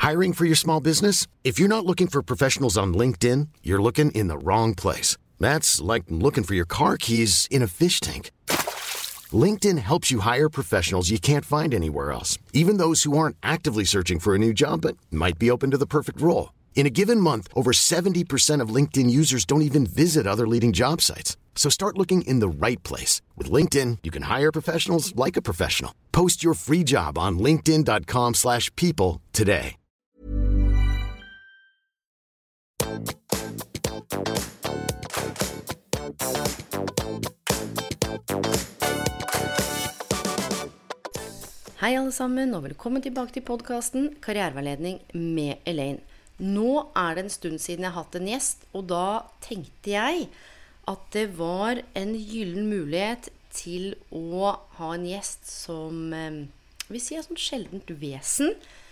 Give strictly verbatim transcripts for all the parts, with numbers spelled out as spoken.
Hiring for your small business? If you're not looking for professionals on LinkedIn, you're looking in the wrong place. That's like looking for your car keys in a fish tank. LinkedIn helps you hire professionals you can't find anywhere else, even those who aren't actively searching for a new job but might be open to the perfect role. In a given month, over seventy percent of LinkedIn users don't even visit other leading job sites. So start looking in the right place. With LinkedIn, you can hire professionals like a professional. Post your free job on linkedin dot com slash people today. Hei alle sammen, og velkommen tilbake til podcasten Karriereveiledning med Elaine. Nå er det en stund siden jeg har hatt en gjest, og da tenkte jeg at det var en gyllen mulighet til å ha en gjest som, eh, vi sier sånn sjeldent vesen,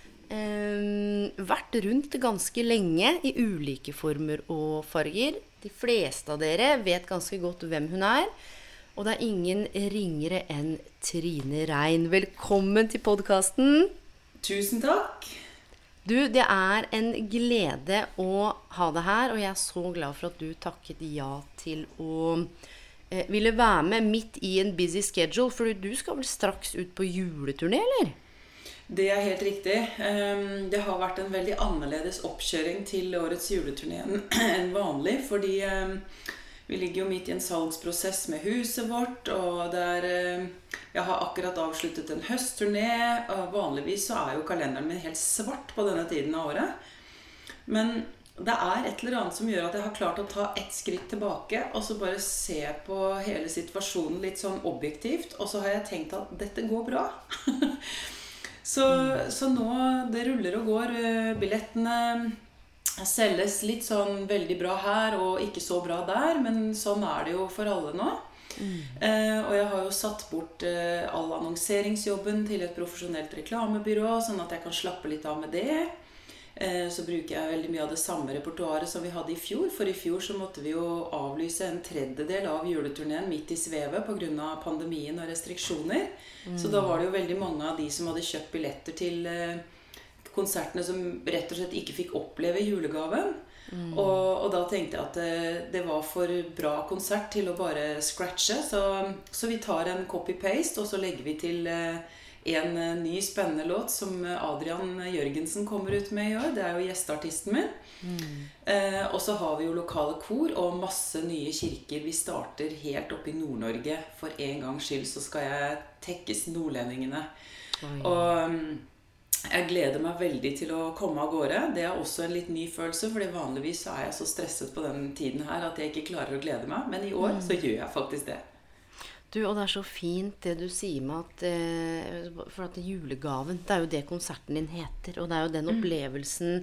eh, vært rundt ganske lenge i ulike former og farger. De fleste av dere vet ganske godt hvem hun er, og det er ingen ringere enn Trine Rein. Velkommen til podcasten. Tusen takk. Du, det er en glede å ha deg her, og jeg er så glad for at du takket ja til å eh, ville være med midt i en busy schedule, for du skal vel straks ut på juleturné, eller? Det er helt riktig. Um, det har vært en veldig annerledes oppkjøring til årets juleturné enn vanlig, fordi um, vi ligger jo midt i en salgsprosess med huset vårt, og der um, jeg har akkurat avsluttet en høstturné, og vanligvis så er jo kalenderen min helt svart på denne tiden av året. Men det er et eller annet som gjør at jeg har klart å ta ett skritt tilbake, og så bare se på hele situasjonen litt sånn objektivt, og så har jeg tenkt at dette går bra. så, så nå, det ruller og går, billettene selges litt sånn veldig bra her, og ikke så bra der, men sånn er det jo for alle nå. Mm. Eh, og jeg har jo satt bort eh, all annonseringsjobben til et profesjonelt reklamebyrå, sånn at jeg kan slappe litt av med det. Eh, så bruker jeg veldig mye av det samme repertoaret som vi hadde i fjor, for i fjor så måtte vi jo avlyse en tredjedel av juleturneen midt i svevet på grunn av pandemien og restriksjoner. Mm. Så da var det jo veldig mange av de som hadde kjøpt billetter til eh, konsertene som rett og slett ikke fikk oppleve julegaven. Mm. Og, og da tenkte jeg at det, det var for bra konsert til å bare scratche, så, så vi tar en copy-paste, og så legger vi til eh, en ny spennende låt som Adrian Jørgensen kommer ut med i år. Det er jo gjesteartisten min. Mm. Eh, og så har vi jo lokale kor og masse nye kirker. Vi starter helt oppe i Nord-Norge. For en gangs skyld så skal jeg tekkes nordlendingene. Oi. Og jeg gleder meg veldig til å komme av gårde. Det er også en litt ny følelse, fordi vanligvis er jeg så stresset på den tiden her at jeg ikke klarer å glede meg. Men i år så gjør jeg faktisk det. Du, og det er så fint det du sier med at, eh, for at julegaven, det er jo det konserten din heter, og det er jo den opplevelsen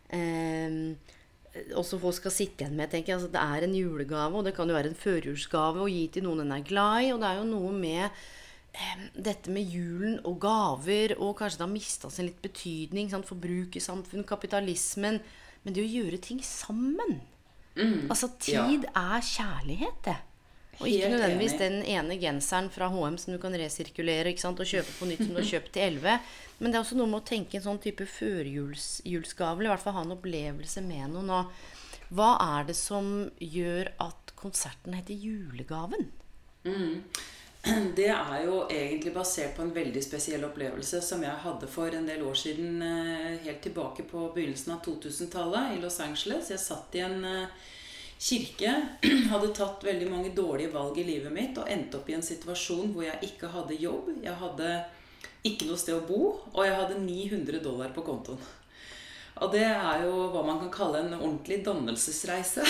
eh, også folk skal sitte igjen med, tenker jeg. Altså, det er en julegave, og det kan jo være en førjulsgave å gi til noen en er glad i, og det er jo noe med dette med julen og gaver, og kanskje det har mistet sin litt betydning, sant? Forbrukersamfunn, kapitalismen, men det å gjøre ting sammen. Mm, altså tid ja. Er kjærlighet det. Og ikke nødvendigvis den ene genseren fra H og M som du kan resirkulere, ikke sant? Og kjøpe på nytt som du har kjøpt til elleve. Men det er også noe med å tenke en sånn type førjulsgave, eller i hvert fall ha en opplevelse med noen. Og hva er det som gjør at konserten heter Julegaven? Mm. Det er jo egentlig basert på en veldig spesiell opplevelse som jeg hadde for en del år siden, helt tilbake på begynnelsen av to-tusentallet i Los Angeles. Jeg satt i en kirke, hadde tatt veldig mange dårlige valg i livet mitt og endte opp i en situasjon hvor jeg ikke hadde jobb, jeg hadde ikke noe sted å bo, og jeg hadde ni hundre dollar på kontoen. Og det er jo hva man kan kalle en ordentlig dannelsesreise.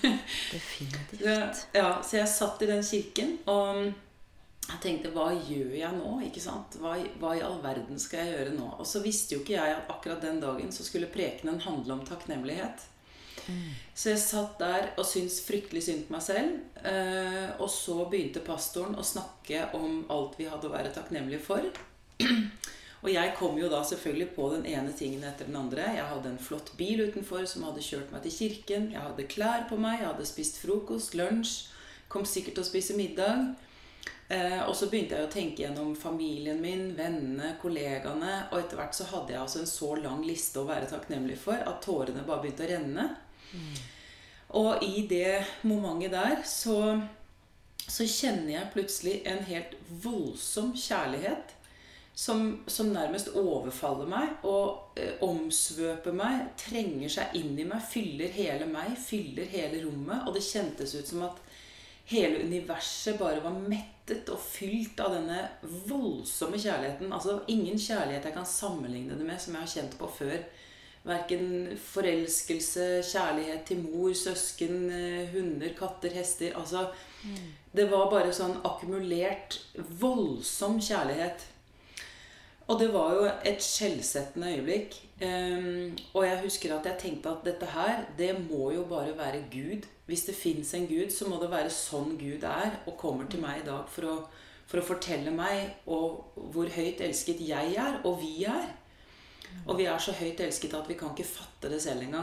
Definitivt. Ja, så jeg satt i den kirken, og jeg tenkte, hva gjør jeg nå, ikke sant? Hva, hva i all verden skal jeg gjøre nå? Og så visste jo ikke jeg at akkurat den dagen så skulle prekenen handle om takknemlighet. Mm. Så jeg satt der og syntes fryktelig synd på meg selv, eh, og så begynte pastoren å snakke om alt vi hadde å være takknemlige for. Og jeg kom jo da selvfølgelig på den ene tingen etter den andre. Jeg hadde en flott bil utenfor som hadde kjørt meg til kirken. Jeg hadde klær på meg, jeg hadde spist frokost, lunsj, kom sikkert til å spise middag. Eh, og så begynte jeg å tenke gjennom familien min, vennene, kollegaene, og etter hvert så hadde jeg altså en så lang liste å være takknemlig for, at tårene bare begynte å renne. Mm. Og i det momentet der, så, så kjenner jeg plutselig en helt voldsom kjærlighet, som, som nærmest overfaller meg, og eh, omsvøper meg, trenger seg inn i meg, fyller hele meg, fyller hele rommet, og det kjentes ut som at hele universet bare var mettet og fylt av denne voldsomme kjærligheten. Altså ingen kjærlighet jeg kan sammenligne det med som jeg har kjent på før. Hverken forelskelse, kjærlighet til mor, søsken, hunder, katter, hester. Altså, mm. det var bare sånn akkumulert, voldsom kjærlighet. Og det var jo et skjellsettende øyeblikk. Um, og jeg husker at jeg tenkte at dette her, det må jo bare være Gud. Hvis det finnes en Gud, så må det være sånn Gud er, og kommer til meg i dag for å, for å fortelle meg og hvor høyt elsket jeg er, og vi er. Og vi er så høyt elsket at vi kan ikke fatte det selv engang.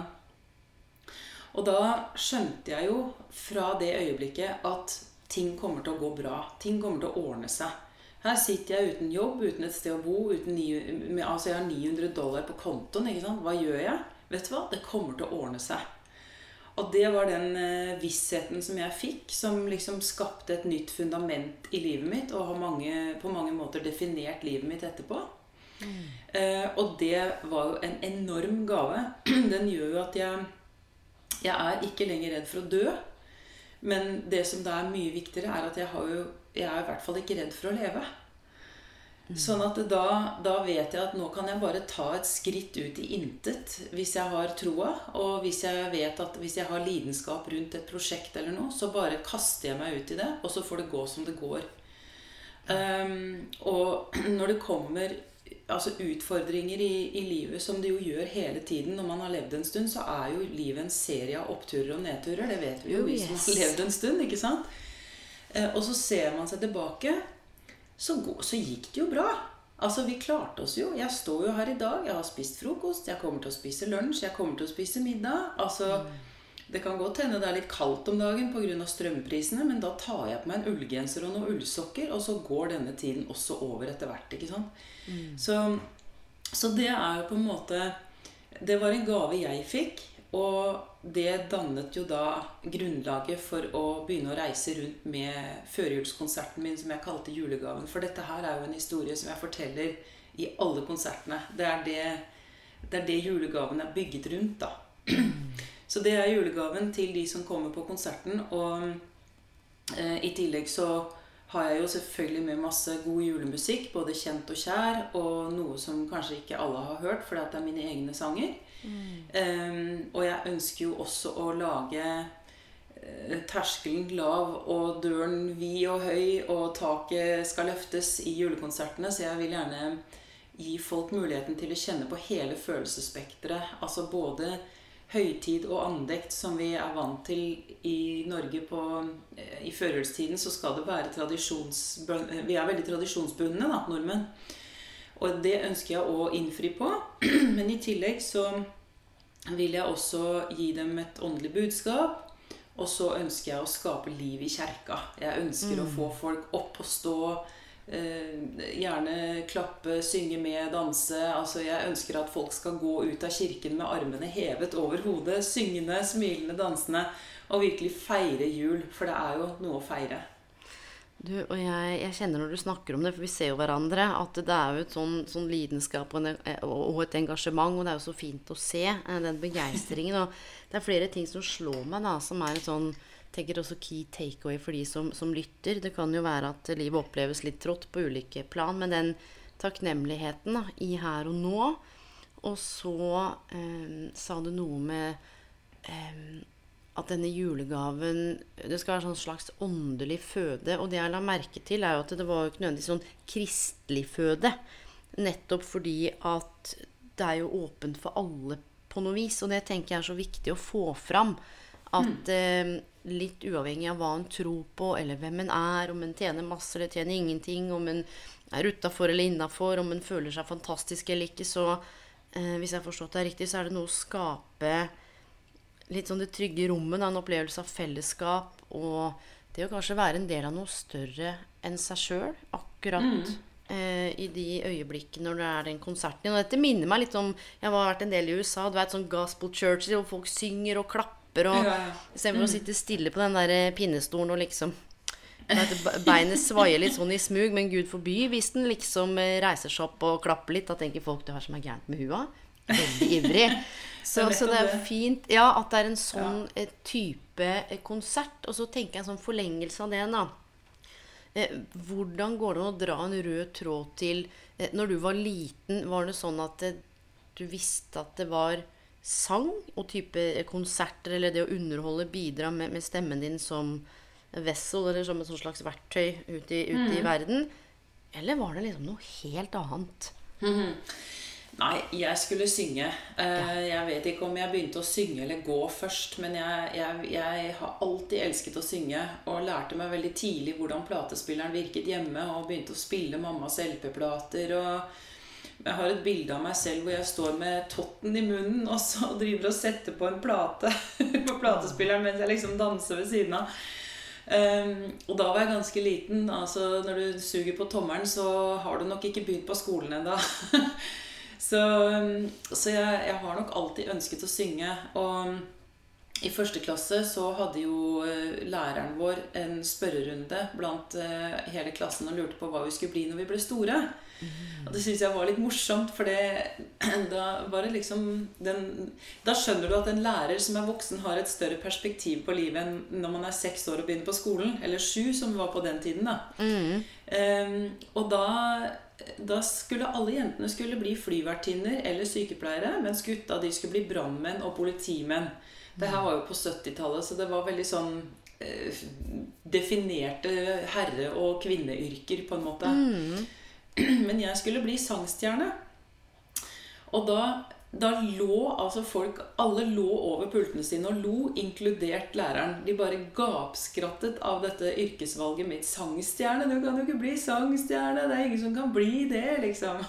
Og da skjønte jeg jo fra det øyeblikket at ting kommer til å gå bra. Ting kommer til å ordne seg. Her sitter jeg uten jobb, uten et sted å bo, uten ni, altså jeg har ni hundre dollar på kontoen, ikke sant? Hva gjør jeg? Vet du hva? Det kommer til å ordne seg. Og det var den eh, vissheten som jeg fikk, som liksom skapte et nytt fundament i livet mitt, og har mange, på mange måter definert livet mitt etterpå. Mm. Eh, og det var jo en enorm gave. Den gjør jo at jeg, jeg er ikke lenger redd for å dø, men det som da er mye viktigere er at jeg, har jo, jeg er i hvert fall ikke redd for å leve. Sånn at da, da vet jeg at nå kan jeg bare ta et skritt ut i intet hvis jeg har troa, og hvis jeg vet at hvis jeg har lidenskap rundt et prosjekt eller noe, så bare kaster jeg meg ut i det, og så får det gå som det går. Um, og når det kommer altså utfordringer i, i livet, som det jo gjør hele tiden når man har levd en stund, så er jo livet en serie av oppturer og nedturer. Det vet vi jo, vi som har levd en stund, ikke sant? Uh, og så ser man seg tilbake, Så, så gikk det jo bra. Altså, vi klarte oss jo. Jeg står jo her i dag. Jeg har spist frokost. Jeg kommer til å spise lunsj. Jeg kommer til å spise middag. Altså, mm. det kan godt hende det er litt kaldt om dagen på grunn av strømprisene, men da tar jeg på meg en ullgenser og noen ullsokker, og så går denne tiden også over etter hvert, ikke sant? Mm. Så, så det er jo på en måte, det var en gave jeg fikk, og det dannet jo da grunnlaget for å begynne å reise rundt med førjulskonserten min, som jeg kalte julegaven. For dette her er jo en historie som jeg forteller i alle konsertene. Det er det, det, er det julegaven er bygget rundt da. Så det er julegaven til de som kommer på konserten. Og eh, i tillegg så har jeg jo selvfølgelig med masse god julemusikk, både kjent og kjær, og noe som kanskje ikke alle har hørt, for det er mine egne sanger. Mm. Um, og jeg ønsker jo også å lage uh, terskelen lav og døren vid og høy, og taket skal løftes i julekonsertene, så jeg vil gjerne gi folk muligheten til å kjenne på hele følelsesspektret, altså både høytid og andekt som vi er vant til i Norge på, uh, i førjulstiden, så skal det være tradisjonsbundne, vi er veldig tradisjonsbundne da, nordmenn. Og det ønsker jeg å innfri på, men i tillegg så vil jeg også gi dem et åndelig budskap, og så ønsker jeg å skape liv i kjerka. Jeg ønsker mm. å få folk opp og stå, eh, gjerne klappe, synge med, danse. Altså jeg ønsker at folk skal gå ut av kirken med armene hevet over hodet, syngende, smilende, dansende, og virkelig feire jul, for det er jo noe å feire. Du, og jeg, jeg kjenner når du snakker om det, for vi ser jo hverandre, at det er jo et sånn, sånn lidenskap og, en, og et engasjement, og det er jo så fint å se den begeistringen, og det er flere ting som slår meg da, som er et sånn, tenker også key takeaway for de som, som lytter. Det kan jo være at livet oppleves litt trått på ulike plan, men den takknemligheten da, i her og nå, og så eh, sa du noe med eh, at denne julegaven, det skal være sånn slags åndelig føde, og det jeg la merke til er jo at det var jo ikke nødvendigvis sånn kristelig føde, nettopp fordi at det er jo åpent for alle på noe vis, og det tenker jeg er så viktig å få fram, at eh, litt uavhengig av hva en tror på, eller hvem en er, om en tjener masse eller tjener ingenting, om en er utenfor eller innenfor, om en føler seg fantastisk eller ikke, så eh, hvis jeg har forstått det riktig, så er det noe å skape litt sånn det trygge rommet, en opplevelse av fellesskap, og det å kanskje være en del av noe større enn seg selv akkurat mm. eh, i de øyeblikkene når det er den konserten. Og dette minner meg litt om, jeg har vært en del i U S A, du vet sånn gospel church, hvor folk synger og klapper, og ja, ja. I stedet for mm. å sitte stille på den der pinnestolen og liksom beinet svaier litt sånn i smug, men Gud forby hvis den liksom reiser seg opp og klapper litt, da tenker folk det er som er gærent med hua, veldig ivrig så, så det er fint ja, at det er en sånn ja. type konsert, og så tenker jeg en sånn forlengelse av det da. Eh, hvordan går det å dra en rød tråd til eh, når du var liten, var det sånn at det, du visste at det var sang og type konserter eller det å underholde, bidra med, med stemmen din som vessel eller som et sånn slags verktøy ute i, ute mm. i verden, eller var det liksom noe helt annet? Mm-hmm. Nei, jeg skulle synge. Uh, ja. Jeg vet ikke om jeg begynte å synge eller gå først, men jeg, jeg, jeg har alltid elsket å synge, og lærte meg veldig tidlig hvordan platespilleren virket hjemme, og begynte å spille mammas L P-plater, og jeg har et bilde av meg selv hvor jeg står med totten i munnen, og så driver og setter på en plate på platespilleren, mens jeg liksom danser ved siden av. Um, og da var jeg ganske liten, altså når du suger på tommelen så har du nok ikke begynt på skolen enda så, um, så jeg, jeg har nok alltid ønsket å synge, og i første klasse så hadde jo uh, læreren vår en spørrerunde blant uh, hele klassen og lurte på hva vi skulle bli når vi ble store. Mm. Og det synes jeg var litt morsomt, for det, da var det liksom den, da skjønner du at en lærer som er voksen har et større perspektiv på livet enn når man er seks år og begynner på skolen, eller sju som vi var på den tiden da. Mm. um, og da, da skulle alle jentene skulle bli flyvertinner eller sykepleiere, mens gutta de skulle bli brandmenn og politimenn. Det her var jo på syttitallet, så det var veldig sånn eh, definerte herre- og kvinneyrker på en måte. Mm. Men jeg skulle bli sangstjerne. Og da, da lå altså folk, alle lå over pultene sine og lo, inkludert læreren. De bare gapskrattet av dette yrkesvalget mitt. Sangstjerne, du kan jo ikke bli sangstjerne, det er ingen som kan bli det, liksom.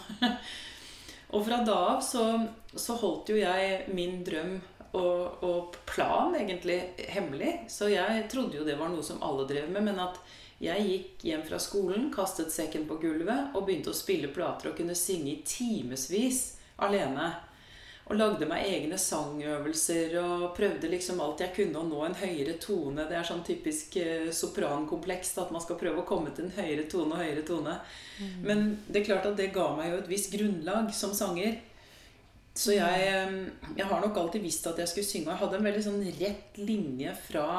Og fra da av så, så holdt jo jeg min drøm og, og plan egentlig hemmelig. Så jeg trodde jo det var noe som alle drev med, men at jeg gikk hjem fra skolen, kastet sekken på gulvet og begynte å spille plater og kunne synge i timesvis alene. Og lagde meg egne sangøvelser og prøvde liksom alt jeg kunne å nå en høyere tone. Det er sånn typisk eh, soprankompleks at man skal prøve å komme til en høyere tone og høyere tone. Mm. Men det er klart at det ga meg jo et visst grunnlag som sanger. Så jeg, jeg har nok alltid visst at jeg skulle synge. Jeg hadde en veldig sånn rett linje fra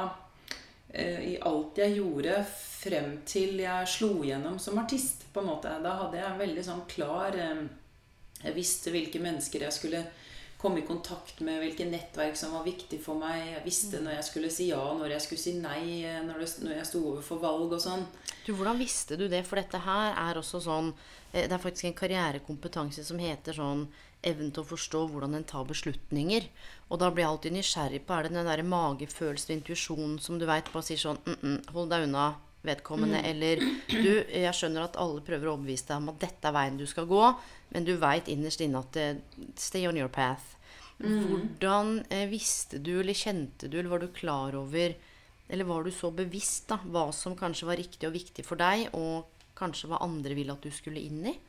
i alt jeg gjorde frem til jeg slo gjennom som artist på en måte. Da hadde jeg en veldig sånn klar, jeg visste hvilke mennesker jeg skulle komme i kontakt med, hvilke nettverk som var viktig for meg. Jeg visste når jeg skulle si ja, når jeg skulle si nei, når, det, når jeg stod over for valg og sånn. Du, hvordan visste du det? For dette her er også sånn, det er faktisk en karrierekompetanse som heter sånn evnen til å forstå hvordan en tar beslutninger. Og da blir jeg alltid nysgjerrig på, er det den der magefølelsen og intuisjonen som du vet, bare sier sånn, mm -mm, hold deg unna vedkommende, mm. eller du, jeg skjønner at alle prøver å overbevise deg om at dette er veien du skal gå, men du vet innerst inne at det, stay on your path. Mm. Hvordan eh, visste du, eller kjente du, eller var du klar over, eller var du så bevisst da, hva som kanskje var riktig og viktig for deg, og kanskje hva andre ville at du skulle inn i?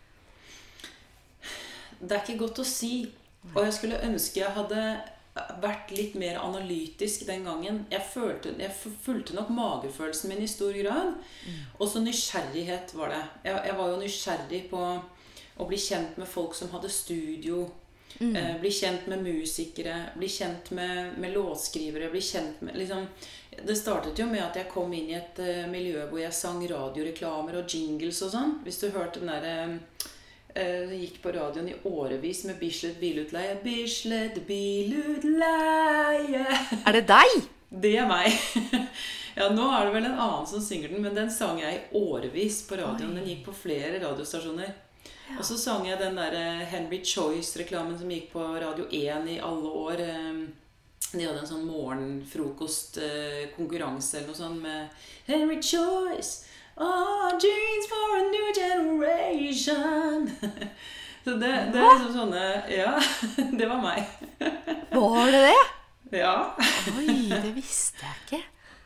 Det er ikke godt å si, og jeg skulle ønske jeg hadde vært litt mer analytisk den gangen. Jeg, følte, jeg fulgte nok magefølelsen min i stor grad, mm. og så nysgjerrighet var det. Jeg, jeg var jo nysgjerrig på å bli kjent med folk som hadde studio, mm. eh, bli kjent med musikere, bli kjent med, med låtskrivere, bli kjent med, liksom, det startet jo med at jeg kom inn i et uh, miljø hvor jeg sang radioreklamer og jingles og sånn. Hvis du hørte den der... Uh, Jeg gikk på radioen i årevis med Bislett Bilutleie. Bislett Bilutleie. Er det deg? Det er meg. Ja, nå er det vel en annen som synger den, men den sang jeg i årevis på radioen. Den gikk på flere radiostasjoner. Ja. Og så sang jeg den der Henry Choice-reklamen som gikk på Radio én i alle år. De hadde en sånn morgenfrokost-konkurranse eller noe sånt med Henry Choice. Oh, jeans for a new generation. Så det, det er liksom sånne, ja, det var meg. Var det det? Ja. Oi, det visste jeg ikke.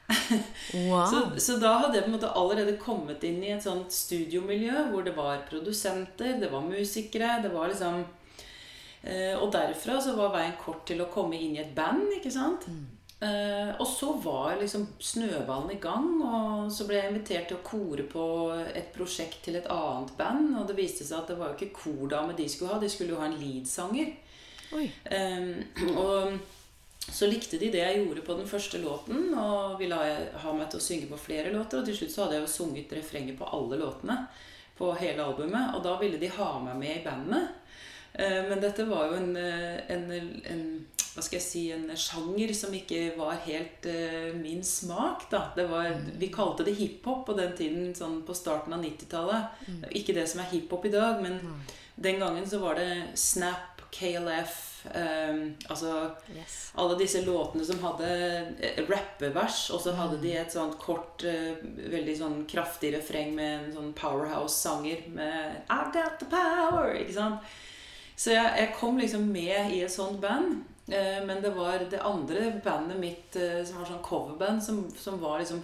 Wow. Så, så da hadde jeg på en måte allerede kommet inn i et sånt studiomiljø hvor det var produsenter, det var musikere, det var liksom eh, og derfra så var veien kort til å komme inn i et band, ikke sant? Mm. Eh, og så var liksom snøballen i gang, og så ble jeg invitert til å kore på et prosjekt til et annet band, og det viste seg at det var jo ikke kordame de skulle ha, de skulle jo ha en leadsanger. Oi. Eh, og så likte de det jeg gjorde på den første låten, og ville ha, ha meg til å synge på flere låter, og til slutt så hadde jeg jo sunget refrenger på alle låtene på hele albumet, og da ville de ha meg med i bandet. Eh, men dette var jo en, en, en hva skal jeg si, en sjanger som ikke var helt uh, min smak da. Det var, vi kalte det hiphop på den tiden, sånn på starten av nittitallet. Mm. Ikke det som er hiphop i dag, men mm. den gangen så var det Snap, K L F, um, altså yes. alle disse låtene som hadde rappevers, og så hadde de et sånt kort, uh, veldig sånn kraftig refreng med en sånn powerhouse-sanger med I got the power, ikke sant? Så jeg, jeg kom liksom med i et sånt band. Men det var det andre bandet mitt som var sånn coverband som, som var liksom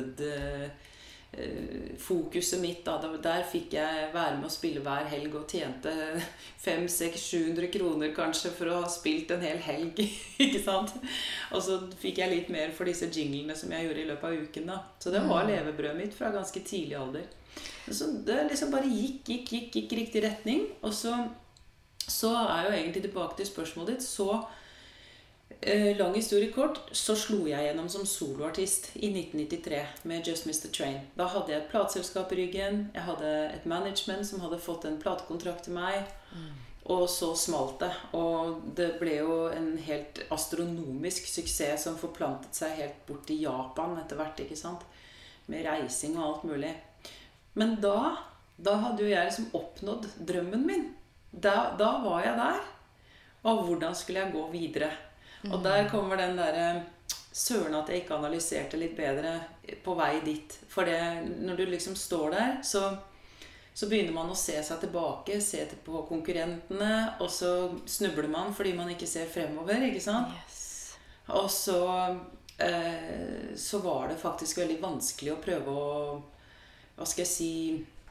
hovedfokuset mitt da. Der fikk jeg være med å spille hver helg og tjente fem, seks, sju hundre kroner kanskje for å ha spilt en hel helg, ikke sant? Og så fikk jeg litt mer for disse jinglene som jeg gjorde i løpet av uken da. Så det var levebrødet mitt fra ganske tidlig alder. Så det liksom bare gikk, gikk, gikk, gikk i riktig retning. Og så, så er jo egentlig tilbake til spørsmålet ditt, så Eh, lang historie kort, så slo jeg gjennom som soloartist i nitten nittitre med Just Mister Train. Da hadde jeg et plateselskap i ryggen, jeg hadde et management som hadde fått en platekontrakt til meg, mm. og så smalt det. Og det ble jo en helt astronomisk suksess som forplantet seg helt bort til Japan etter hvert, ikke sant? Med reising og alt mulig. Men da, da hadde jo jeg liksom oppnådd drømmen min. Da, da var jeg der, og hvordan skulle jeg gå videre? Og der kommer den der søren at jeg ikke analyserte litt bedre på vei dit. For det, når du liksom står der, så, så begynner man å se seg tilbake, se på konkurrentene, og så snubler man fordi man ikke ser fremover, ikke sant? Yes. Og så, eh, så var det faktisk veldig vanskelig å prøve å, hva skal jeg si,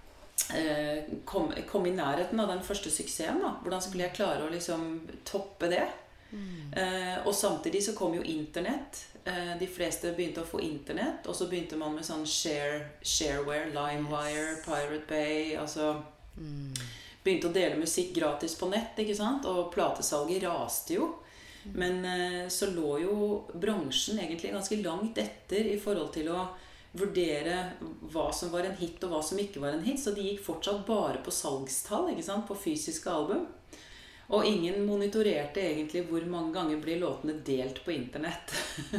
eh, komme, komme i nærheten av den første suksessen da. Hvordan skulle jeg klare å liksom toppe det? Mm. Eh, og samtidig så kom jo internett. Eh, de fleste begynte å få internett, og så begynte man med sånn share, shareware, LimeWire, yes. Pirate Bay, altså mm. begynte å dele musikk gratis på nett, ikke sant? Og platesalget raste jo. Mm. Men eh, så lå jo bransjen egentlig ganske langt etter i forhold til å vurdere hva som var en hit og hva som ikke var en hit, så de gikk fortsatt bare på salgstall, ikke sant? På fysiske album. Og ingen monitorerte egentlig hvor mange ganger ble låtene delt på internett.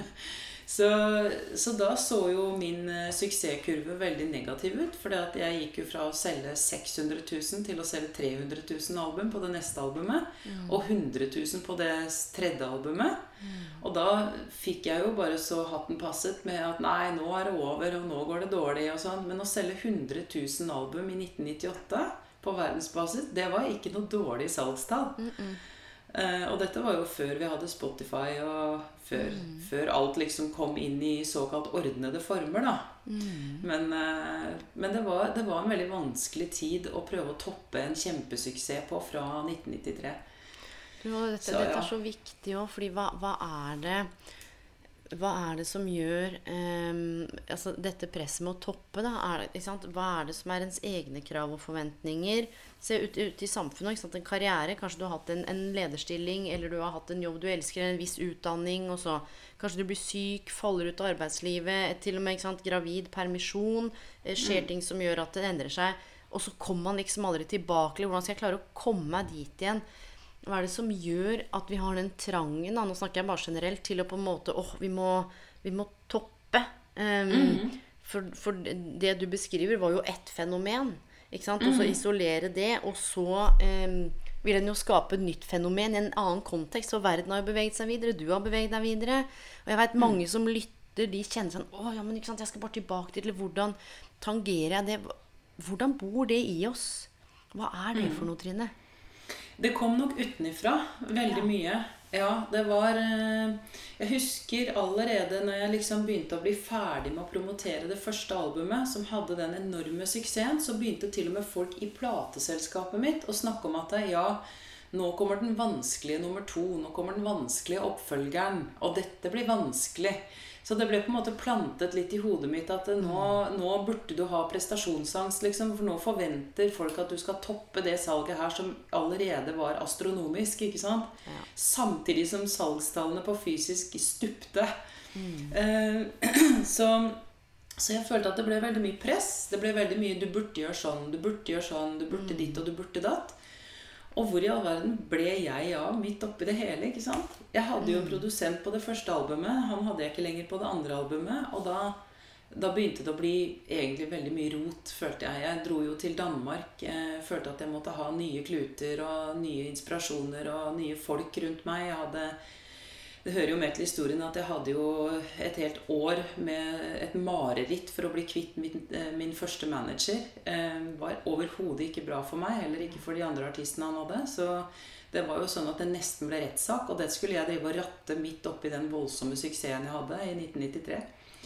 så, så da så jo min suksesskurve veldig negativ ut, fordi at jeg gikk jo fra å selge seks hundre tusen til å selge tre hundre tusen album på det neste albumet, mm. og hundre tusen på det tredje albumet. Mm. Og da fikk jeg jo bare så hatten passet med at nei, nå er det over, og nå går det dårlig og sånn. Men å selge hundre tusen album i nitten nittiåtte på verdensbasis, det var ikke noe dårlig salgstall. Mm -mm. Uh, og dette var jo før vi hadde Spotify, og før, mm. før alt liksom kom inn i såkalt ordnede former da. Mm. Men, uh, men det, var, det var en veldig vanskelig tid å prøve å toppe en kjempesuksess på fra nitten nittitre. Du, dette, så, dette er ja. så viktig også, fordi hva, hva er det hva er det som gjør um, altså dette presset med å toppe da? Er det, ikke sant? Hva er det som er ens egne krav og forventninger? Se ut, ut i samfunnet, ikke sant? En karriere, kanskje du har hatt en, en lederstilling, eller du har hatt en jobb du elsker, en viss utdanning, og så kanskje du blir syk, faller ut av arbeidslivet, til og med, ikke sant? Gravid, permisjon, skjer mm. ting som gjør at det endrer seg, og så kommer man liksom aldri tilbake, eller hvordan skal jeg klare å komme meg dit igjen? Hva er det som gjør at vi har den trangen, da? Nå snakker jeg bare generelt, til å på en måte, åh, vi må, vi må toppe. Um, mm. for, for det du beskriver var jo ett fenomen, ikke sant? Og så isolere det, og så um, vil den jo skape et nytt fenomen i en annen kontekst, for verden har jo beveget seg videre, du har beveget deg videre, og jeg vet mange som lytter, de kjenner sånn, åh, ja, men ikke sant, jeg skal bare tilbake til, eller hvordan tangerer jeg det? Hvordan bor det i oss? Hva er det for noe, Trine? Det kom nok utenifra veldig ja. mye. Ja, det var eh, Jeg husker allerede når jeg liksom begynte å bli ferdig med å promotere det første albumet, som hadde den enorme suksessen, så begynte til og med folk i plateselskapet mitt å snakke om at ja, nå kommer den vanskelige nummer to, nå kommer den vanskelige oppfølgeren, og dette blir vanskelig. Så det ble på en måte plantet litt i hodet mitt at nå, nå burde du ha prestasjonsangst, liksom, for nå forventer folk at du skal toppe det salget her som allerede var astronomisk, ikke sant? Ja. Samtidig som salgstallene på fysisk stupte. Mm. Eh, så, så jeg følte at det ble veldig mye press. Det ble veldig mye du burde gjøre sånn, du burde gjøre sånn, du burde ditt og du burde datt. Og hvor i all verden ble jeg av midt oppi det hele, ikke sant? Jeg hadde jo en produsent på det første albumet, han hadde jeg ikke lenger på det andre albumet, og da, da begynte det å bli egentlig veldig mye rot, følte jeg. Jeg dro jo til Danmark, jeg følte at jeg måtte ha nye kluter og nye inspirasjoner og nye folk rundt meg. Jeg hadde, det hører jo med til historien at jeg hadde jo et helt år med et mareritt for å bli kvitt min, min første manager. Det var overhodet ikke bra for meg, heller ikke for de andre artistene han hadde. Så det var jo sånn at det nesten ble rettssak, og det skulle jeg drive og ratte midt oppi den voldsomme suksessen jeg hadde i nitten nittitre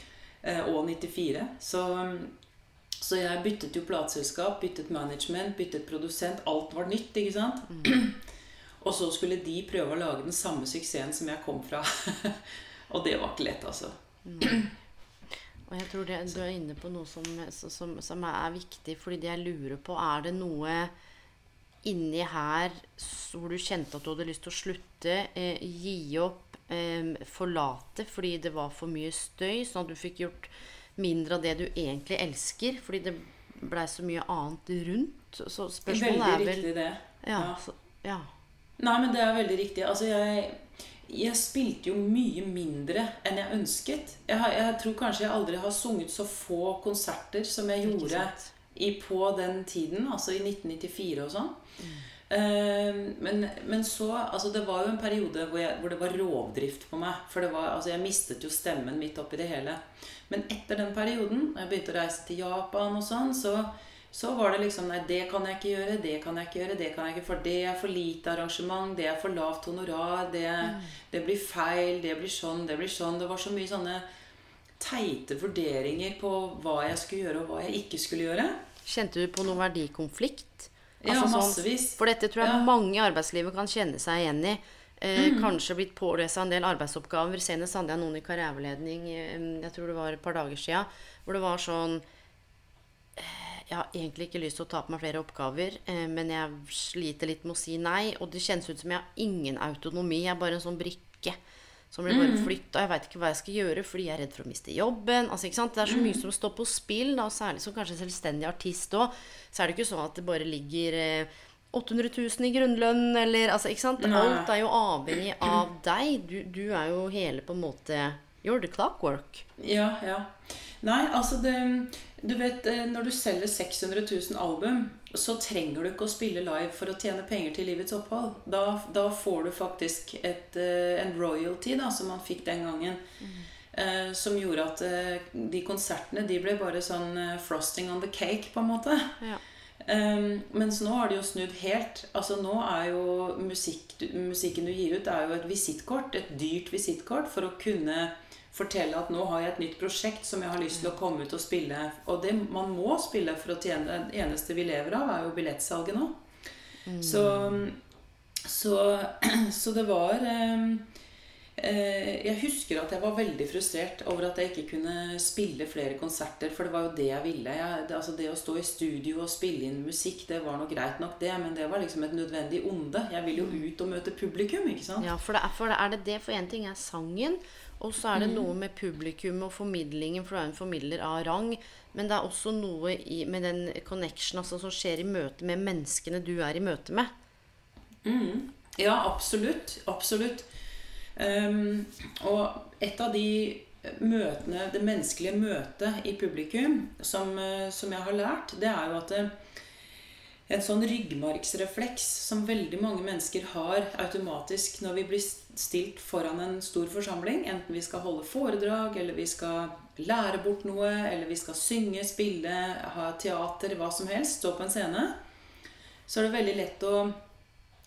og nittifire. Så, så jeg byttet jo plateselskap, byttet management, byttet produsent. Alt var nytt, ikke sant? Mm. Og så skulle de prøve å lage den samme suksessen som jeg kom fra. Og det var ikke lett, altså. Mm. Og jeg tror det, du er inne på noe som, som, som er viktig, fordi det jeg lurer på, er det noe inni her hvor du kjente at du hadde lyst til å slutte, eh, gi opp, eh, forlate, fordi det var for mye støy, sånn at du fikk gjort mindre av det du egentlig elsker, fordi det ble så mye annet rundt. Så spørsmålet er vel... Veldig riktig det. Ja, så, ja. Nei, men det er veldig riktig. Altså, jeg, jeg spilte jo mye mindre enn jeg ønsket. Jeg, jeg tror kanskje jeg aldri har sunget så få konserter som jeg gjorde i, på den tiden, altså i nitten nittifire og sånn. Mm. Uh, men, men så, altså det var jo en periode hvor, jeg, hvor det var rovdrift på meg. For det var, altså jeg mistet jo stemmen midt oppi det hele. Men etter den perioden, når jeg begynte å reise til Japan og sånn, så... Så var det liksom, nei, det kan jeg ikke gjøre, det kan jeg ikke gjøre, det kan jeg ikke, for det er for lite arrangement, det er for lavt honorar, det, mm. det blir feil, det blir sånn, det blir sånn. Det var så mye sånne teite vurderinger på hva jeg skulle gjøre og hva jeg ikke skulle gjøre. Kjente du på noen verdikonflikt? Altså, ja, massevis. Sånn, for dette tror jeg ja. mange i arbeidslivet kan kjenne seg igjen i. Eh, mm. Kanskje blitt pålest en del arbeidsoppgaver. Senest hadde jeg noen i karriereveiledning, jeg tror det var et par dager siden, hvor det var sånn... Jeg har egentlig ikke lyst til å ta på meg flere oppgaver, eh, men jeg sliter litt med å si nei, og det kjennes ut som jeg har ingen autonomi. Jeg er bare en sånn brikke som blir bare flyttet, og jeg vet ikke hva jeg skal gjøre, fordi jeg er redd for å miste jobben. Altså, ikke sant? Det er så mye som står på spill, da, og særlig som kanskje selvstendig artist også, så er det ikke sånn at det bare ligger eh, åtte hundre tusen i grunnlønn, eller, altså, ikke sant? Alt er jo avhengig av deg. Du, du er jo hele på en måte, you're the clockwork. Ja, ja. Nei, altså det... Du vet, når du selger seks hundre tusen album, så trenger du ikke å spille live for å tjene penger til livets opphold. Da, da får du faktisk et, en royalty, da, som man fikk den gangen, mm. eh, som gjorde at eh, de konsertene, de ble bare sånn eh, frosting on the cake, på en måte. Ja. Um, mens nå har de jo snudd helt. Altså nå er jo musikk, musikken du gir ut er jo et visittkort, et dyrt visittkort for å kunne fortelle at nå har jeg et nytt prosjekt som jeg har lyst til å komme ut og spille. Og det man må spille for å tjene. Det eneste vi lever av er jo billettsalget nå. Mm. Så, så, så det var eh, eh, jeg husker at jeg var veldig frustrert over at jeg ikke kunne spille flere konserter, for det var jo det jeg ville. Jeg, det, altså det å stå i studio og spille inn musikk, det var nok greit nok det, men det var liksom et nødvendig onde. Jeg vil jo ut og møte publikum, ikke sant? Ja, for, det er, for det er det det, for en ting er sangen, og så er det noe med publikum og formidlingen, for du er en formidler av rang, men det er også noe i, med den connection altså, som skjer i møte med menneskene du er i møte med. Mm. Ja, absolutt. Absolutt. Um, og et av de møtene, det menneskelige møtet i publikum, som, som jeg har lært, det er jo at det, en sånn ryggmargsrefleks som veldig mange mennesker har automatisk når vi blir stilt foran en stor forsamling, enten vi skal holde foredrag, eller vi skal lære bort noe, eller vi skal synge, spille, ha teater, hva som helst, stå på en scene, så er det veldig lett å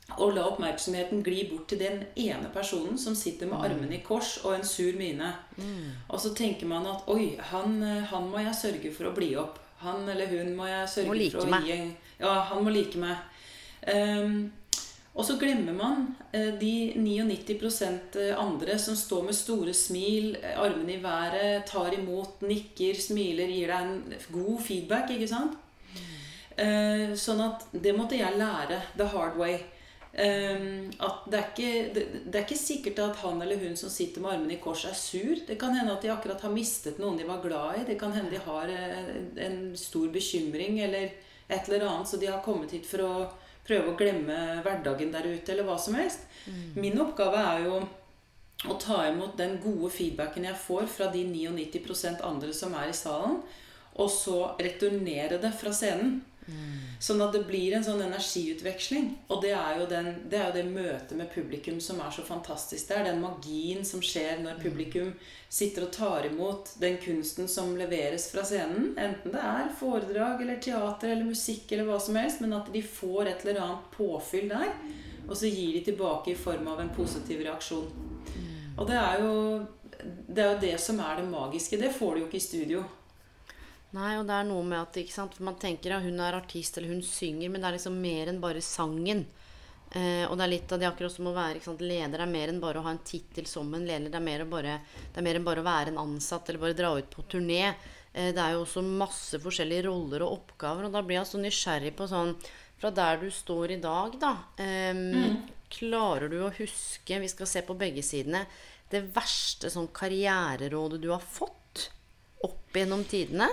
og la oppmerksomheten gli bort til den ene personen som sitter med armene i kors og en sur mine. Mm. Og så tenker man at oi, han, han må jeg sørge for å bli opp. Han eller hun må jeg sørge må like for å meg. gi en, ja, han må like meg. Um, og så glemmer man uh, de nittionio prosent andre som står med store smil, armene i været, tar imot, nikker, smiler, gir deg en god feedback, ikke sant? Mm. Uh, sånn at det måtte jeg lære the hard way. Um, at det er, ikke, det, det er ikke sikkert at han eller hun som sitter med armene i kors er sur. Det kan hende at de akkurat har mistet noen de var glad i. Det kan hende de har en stor bekymring eller et eller annet, så de har kommet hit for å prøve å glemme hverdagen der ute eller hva som helst. Mm. Min oppgave er jo å ta imot den gode feedbacken jeg får fra de nittionio prosent andre som er i salen, og så returnere det fra scenen. Mm. Sånn at det blir en sånn energiutveksling. Og det er, jo den, det er jo det møtet med publikum som er så fantastisk. Det er den magien som skjer når publikum sitter og tar imot den kunsten som leveres fra scenen. Enten det er foredrag eller teater eller musikk eller hva som helst, men at de får et eller annet påfyll der, og så gir de tilbake i form av en positiv reaksjon. Og det er jo det, er jo det som er det magiske. Det får du jo ikke i studio. Nei, og det er noe med at, ikke sant, man tenker at hun er artist eller hun synger, men det er liksom mer enn bare sangen. Eh, og det er litt av det akkurat som å være, ikke sant, leder er mer enn bare å ha en titel som en leder. Det er mer, bare, det er mer enn bare å være en ansatt eller bare dra ut på turné. Eh, det er jo også masse forskjellige roller og oppgaver, og da blir jeg så nysgjerrig på sånn, fra der du står i dag da, eh, mm. klarer du å huske, vi skal se på begge sidene, det verste sånn karriererådet du har fått opp gjennom tidene?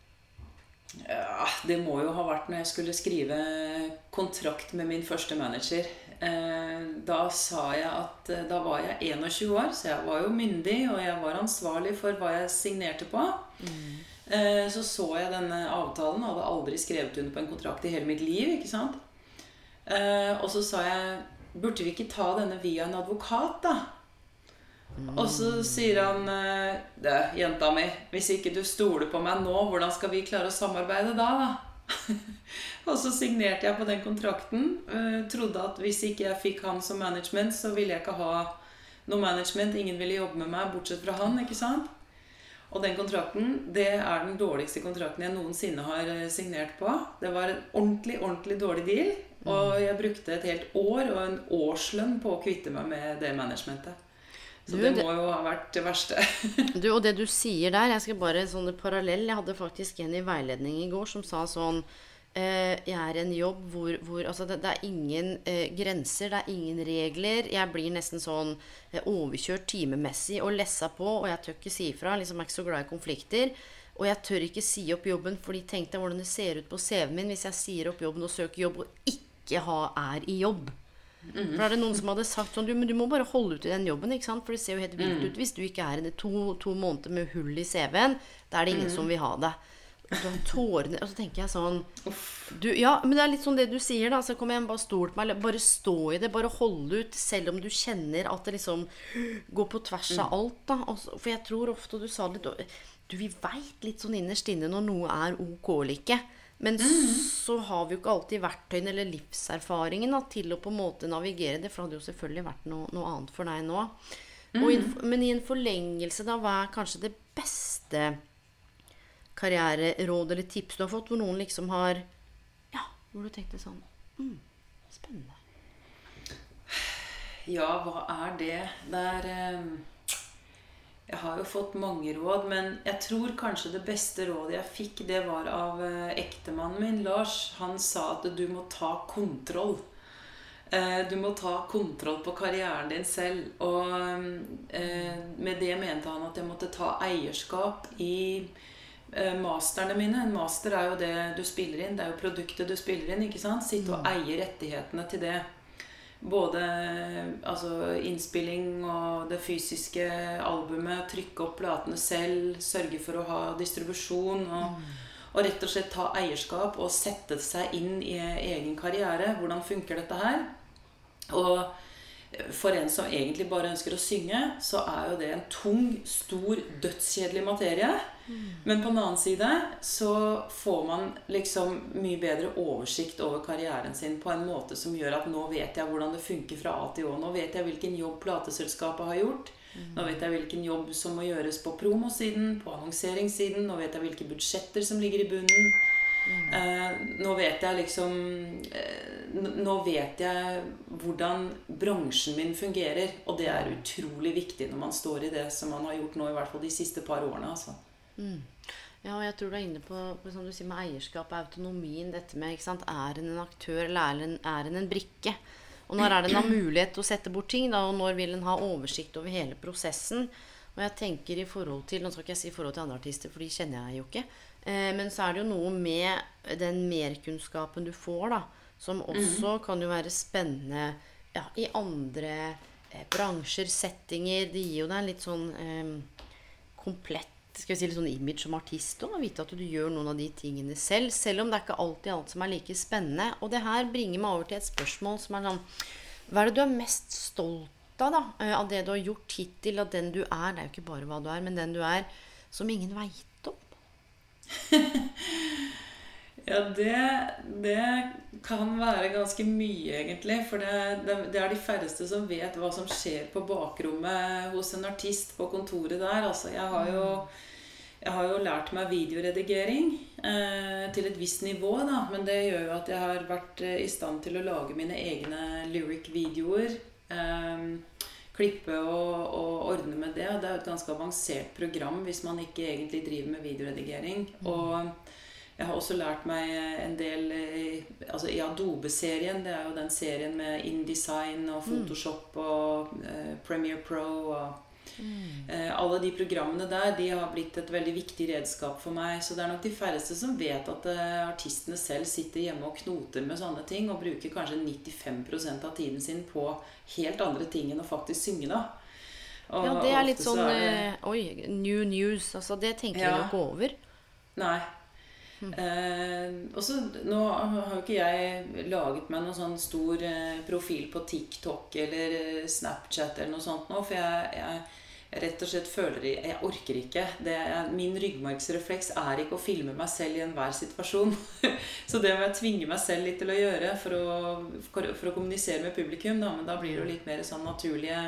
Ja, det må jo ha vært når jeg skulle skrive kontrakt med min første manager. Da sa jeg at da var jeg tjueen år, så jeg var jo myndig, og jeg var ansvarlig for hva jeg signerte på. Mm. Så så jeg denne avtalen, og hadde aldri skrevet under på en kontrakt i hele mitt liv, ikke sant? Og så sa jeg, burde vi ikke ta denne via en advokat da? Mm. Og så sier han, det, jenta mi, hvis ikke du stoler på meg nå, hvordan skal vi klare å samarbeide da da? Og så signerte jeg på den kontrakten, trodde at hvis ikke jeg fikk han som management, så ville jeg ikke ha noe management, ingen ville jobbe med meg, bortsett fra han, ikke sant? Og den kontrakten, det er den dårligste kontrakten jeg noensinne har signert på. Det var en ordentlig, ordentlig dårlig deal, og jeg brukte et helt år og en årslønn på å kvitte meg med det managementet. Så du, det må jo ha vært det verste. Du, og det du sier der, jeg skal bare sånn parallell, jeg hadde faktisk en i veiledning i går som sa sånn, eh, jeg er en jobb hvor, hvor altså det, det er ingen eh, grenser, det er ingen regler, jeg blir nesten sånn eh, overkjørt timemessig og lessa på, og jeg tør ikke si ifra, liksom er ikke så glad i konflikter, og jeg tør ikke si opp jobben, fordi tenk deg hvordan det ser ut på C V-en min hvis jeg sier opp jobben og søker jobb og ikke ha, er i jobb. Mm-hmm. For da er det noen som hadde sagt sånn, du, men du må bare holde ut i den jobben, ikke sant? For det ser jo helt vilt ut hvis du ikke er i to, to måneder med hull i C V-en, da er det ingen mm. som vil ha det. Og så tårene, og så tenker jeg sånn, du, ja, men det er litt sånn det du sier da, så kom igjen, bare stol på meg, bare stå i det, bare holde ut, selv om du kjenner at det liksom går på tvers av alt da. Også, for jeg tror ofte, og du sa litt, du, vi vet litt sånn innerst inne når noe er ok eller ikke. Men mm. så har vi jo ikke alltid verktøyene eller livserfaringen da, til å på en måte navigere det, for det hadde jo selvfølgelig vært noe, noe annet for deg nå. Mm. Og i, men i en forlengelse da, hva er kanskje det beste karriereråd eller tips du har fått, hvor noen liksom har, ja, hvor du tenkte sånn, mm, spennende. Ja, hva er det? Det er... Um Jeg har jo fått mange råd, men jeg tror kanskje det beste rådet jeg fikk, det var av ektemannen min, Lars. Han sa at du må ta kontroll. Du må ta kontroll på karrieren din selv. Og med det mente han at jeg måtte ta eierskap i masterne mine. En master er jo det du spiller inn, det er jo produktet du spiller inn, ikke sant? Sitte og eie rettighetene til det. Både altså, innspilling og det fysiske albumet, trykke opp platene selv, sørge for å ha distribusjon og, mm. og rett og slett ta eierskap og sette seg inn i egen karriere. Hvordan funker dette her? Og for en som egentlig bare ønsker å synge, så er jo det en tung, stor, dødskjedelig materie. Mm. Men på den annen side så får man liksom mye bedre oversikt over karrieren sin på en måte som gjør at nå vet jeg hvordan det funker fra A til Å. Nå vet jeg hvilken jobb plateselskapet har gjort. Mm. Nå vet jeg hvilken jobb som må gjøres på promosiden, på annonseringssiden. Nå vet jeg hvilke budsjetter som ligger i bunnen. Mm. Eh, nå vet jeg liksom eh, Nå vet jeg hvordan bransjen min fungerer. Og det er utrolig viktig når man står i det som man har gjort nå, i hvert fall de siste par årene, altså. Mm. Ja, og jeg tror du er inne på, på som du sier, med eierskap, autonomien, dette med, ikke sant, er en en aktør, eller er en, er en en brikke? Og når er det en mulighet til å sette bort ting, da, og når vil en ha oversikt over hele prosessen? Og jeg tenker i forhold til, nå skal ikke jeg si i forhold til andre artister, for de kjenner jeg jo ikke, eh, men så er det jo noe med den merkunnskapen du får, da, som også mm. kan jo være spennende ja, i andre eh, bransjer, settinger. Det gir jo deg en litt sånn eh, komplett, skal vi si, litt sånn image som artist, og vite at du gjør noen av de tingene selv, selv om det er ikke alltid alt som er like spennende. Og det her bringer meg over til et spørsmål som er sånn, hva er det du er mest stolt av da, av det du har gjort hittil, av den du er, det er jo ikke bare hva du er, men den du er, som ingen vet om? Ja, det, det kan være ganske mye egentlig, for det, det, det er de færreste som vet hva som skjer på bakrommet hos en artist på kontoret der. Altså, jeg har jo, jeg har jo lært meg videoredigering eh, til et visst nivå, da, men det gjør jo at jeg har vært i stand til å lage mine egne lyric-videoer, eh, klippe og, og ordne med det. Det er jo et ganske avansert program hvis man ikke egentlig driver med videoredigering, og jeg har også lært meg en del altså i Adobe-serien, det er jo den serien med InDesign og Photoshop og eh, Premiere Pro og mm. eh, alle de programmene der, de har blitt et veldig viktig redskap for meg. Så det er nok de færreste som vet at eh, artistene selv sitter hjemme og knoter med sånne ting og bruker kanskje nittifem prosent av tiden sin på helt andre ting enn å faktisk synge da. Og, ja, det er litt sånn, er det, oi, new news, altså det tenker ja. Jeg jo ikke over. Nei. Mm. Eh, også, nå har jo ikke jeg laget meg noen sånn stor eh, profil på TikTok eller eh, Snapchat eller noe sånt nå, for jeg, jeg, jeg rett og slett føler jeg, jeg orker ikke det er, min ryggmargsrefleks er ikke å filme meg selv i enhver situasjon. Så det må jeg tvinge meg selv litt til å gjøre for å, for, for å kommunisere med publikum da, men da blir det jo litt mer sånn naturlige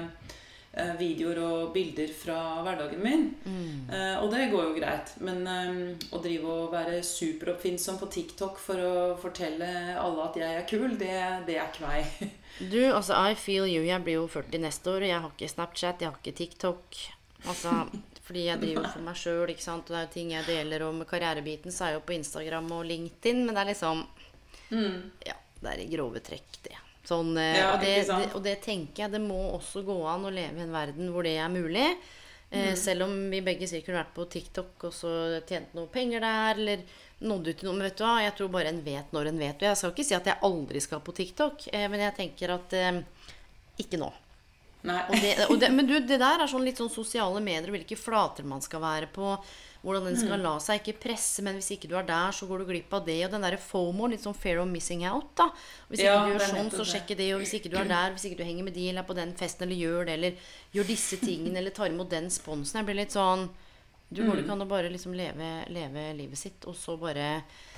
videoer og bilder fra hverdagen min. Mm. Uh, og det går jo greit. Men um, å drive og være superoppfinnsom på TikTok for å fortelle alle at jeg er kul, det, det er ikke meg. Du, altså, I feel you. Jeg blir jo førti neste år, og jeg har ikke Snapchat, jeg har ikke TikTok. Altså, fordi jeg driver for meg selv, ikke sant? Og det er jo ting jeg deler om karrierebiten, så er jeg jo på Instagram og LinkedIn, men det er liksom, mm. ja, det er i grove trekk det. Sånn, ja, og, det, det, og det tenker jeg, det må også gå an å leve i en verden hvor det er mulig. Eh, mm. Selv om vi begge sikkert kunne vært på TikTok og så tjent noe penger der, eller nådde ut til noe, men vet du hva, jeg tror bare en vet når en vet. Og jeg skal ikke si at jeg aldri skal på TikTok, eh, men jeg tenker at eh, ikke nå. Nei. Og det, og det, men du, det der er sånn litt sånn sosiale medier, hvilke flater man skal være på, hvordan den skal la seg ikke presse, men hvis ikke du er der, så går du glipp av det, og den der FOMO, litt sånn fear of missing out da. Hvis ikke ja, du gjør sånn, så sjekk det, og hvis ikke du er der, hvis ikke du henger med de, eller er på den festen, eller gjør det, eller gjør disse tingene, eller tar imot den sponsen, jeg blir litt sånn, du går, du kan da bare liksom leve, leve livet sitt, og så bare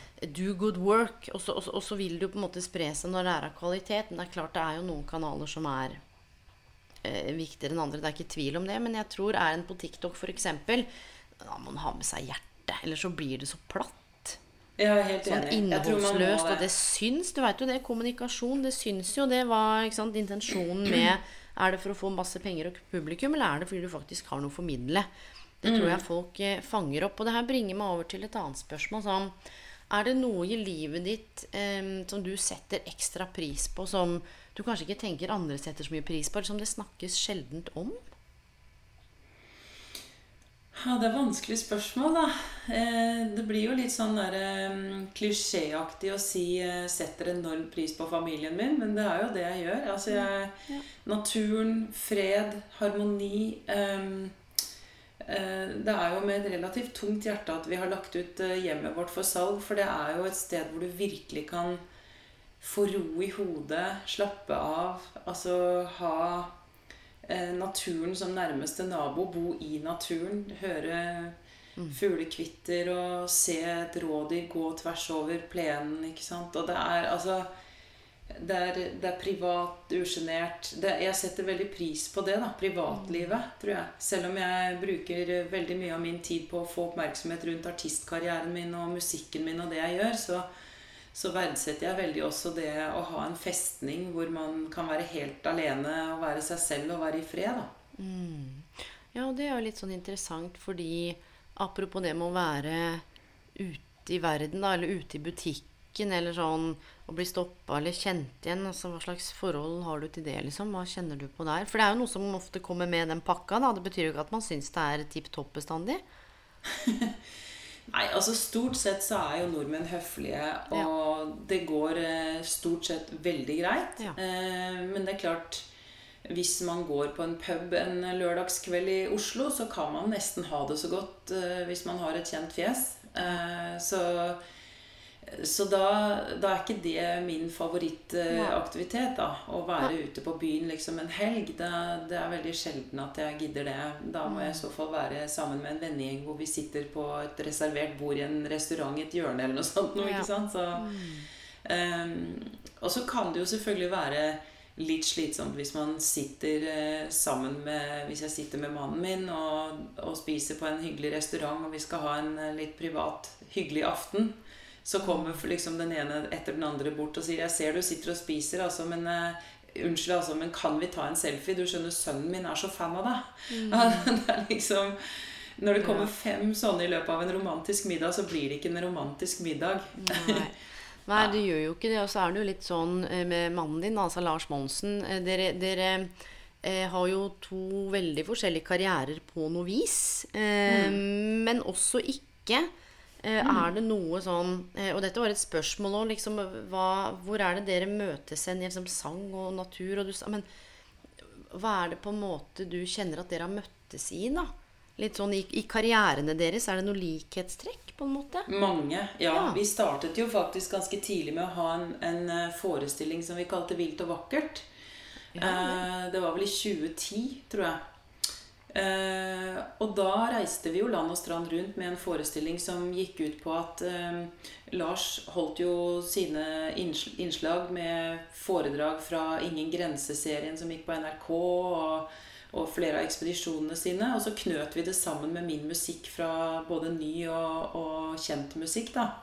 do good work, og så, og, så, og så vil du på en måte spre seg når det er av kvalitet, men det er klart det er jo noen kanaler som er eh, viktigere enn andre, det er ikke tvil om det, men jeg tror er en på TikTok for eksempel, da må man ha med seg hjertet, eller så blir det så platt. Jeg er helt sånn enig. Innholdsløst, og det syns, du vet jo det, kommunikasjon, det syns jo, det var, ikke sant, intensjonen med, er det for å få masse penger og publikum, eller er det fordi du faktisk har noe å formidle? Det tror jeg folk eh, fanger opp, og det her bringer meg over til et annet spørsmål, sånn, er det noe i livet ditt eh, som du setter ekstra pris på, som du kanskje ikke tenker andre setter så mye pris på, eller som det snakkes sjeldent om? Ja, det er vanskelig spørsmål da. Eh, det blir jo litt sånn der, eh, klisjéaktig å si eh, setter enorm pris på familien min, men det er jo det jeg gjør. Altså, jeg, ja. Naturen, fred, harmoni. Eh, eh, det er jo med et relativt tungt hjerte at vi har lagt ut eh, hjemmet vårt for salg, for det er jo et sted hvor du virkelig kan få ro i hodet, slappe av, altså ha eh, naturen som nærmeste nabo, bo i naturen, høre mm. fuglekvitter og se et rådyr gå tvers over plenen, ikke sant? Og det er altså det er, det er privat, ugenert. Jeg setter veldig pris på det, da, privatlivet, tror jeg. Selv om jeg bruker veldig mye av min tid på å få oppmerksomhet rundt artistkarrieren min og musikken min og det jeg gjør, så, så verdsetter jeg veldig også det å ha en festning hvor man kan være helt alene og være seg selv og være i fred, da. Mm. Ja, og det er jo litt sånn interessant, fordi apropos det med å være ute i verden, da, eller ute i butikken, eller sånn, å bli stoppet eller kjent igjen, altså hva slags forhold har du til det, liksom? Hva kjenner du på der? For det er jo noe som ofte kommer med den pakka, da. Det betyr jo ikke at man synes det er tipp-topp bestandig. Nei, altså stort sett så er jo nordmenn høflige, og ja. Det går eh, stort sett veldig greit. Ja. Eh, men det er klart, hvis man går på en pub en lørdagskveld i Oslo, så kan man nesten ha det så godt eh, hvis man har et kjent fjes. Eh, så Så da, da er ikke det min favorittaktivitet, da. Å være ja. Ute på byen liksom en helg. Det, det er veldig sjelden at jeg gidder det. Da må jeg i så fall være sammen med en vennegjeng hvor vi sitter på et reservert bord i en restaurant i et hjørne eller noe sånt. Noe, ikke sant? Så, um, og så kan det jo selvfølgelig være litt slitsomt hvis man sitter eh, sammen med Hvis jeg sitter med mannen min og, og spiser på en hyggelig restaurant, og vi skal ha en litt privat, hyggelig aften. Så kommer liksom den ene etter den andre bort og sier: jeg ser du sitter og spiser, altså, men uh, unnskyld, altså, men kan vi ta en selfie? Du skjønner, sønnen min er så fan av deg. Mm. Det er liksom, når det kommer ja. Fem sånne i løpet av en romantisk middag, så blir det ikke en romantisk middag. Nei, Nei det gjør jo ikke det. Og så er det jo litt sånn med mannen din, altså Lars Monsen. Dere, dere eh, har jo to veldig forskjellige karrierer på noe vis, eh, mm. men også ikke. Eh, mm. Er det noe sånn, eh, og dette var et spørsmål også, liksom, hva, hvor er det dere møtes hen, liksom, sang og natur, og du, men hva er det på en måte du kjenner at dere har møttes i, da? Litt sånn i, i karrierene deres, er det noe likhetstrekk på en måte? Mange, ja. ja. Vi startet jo faktisk ganske tidlig med å ha en, en forestilling som vi kalte Vilt og vakkert. Ja, eh, det var vel i tjue ti, tror jeg. Uh, og da reiste vi jo land og strand rundt med en forestilling som gikk ut på at uh, Lars holdt jo sine innslag med foredrag fra Ingen Grense-serien som gikk på N R K, og, og flere av ekspedisjonene sine, og så knøt vi det sammen med min musikk fra både ny og, og kjent musikk, da.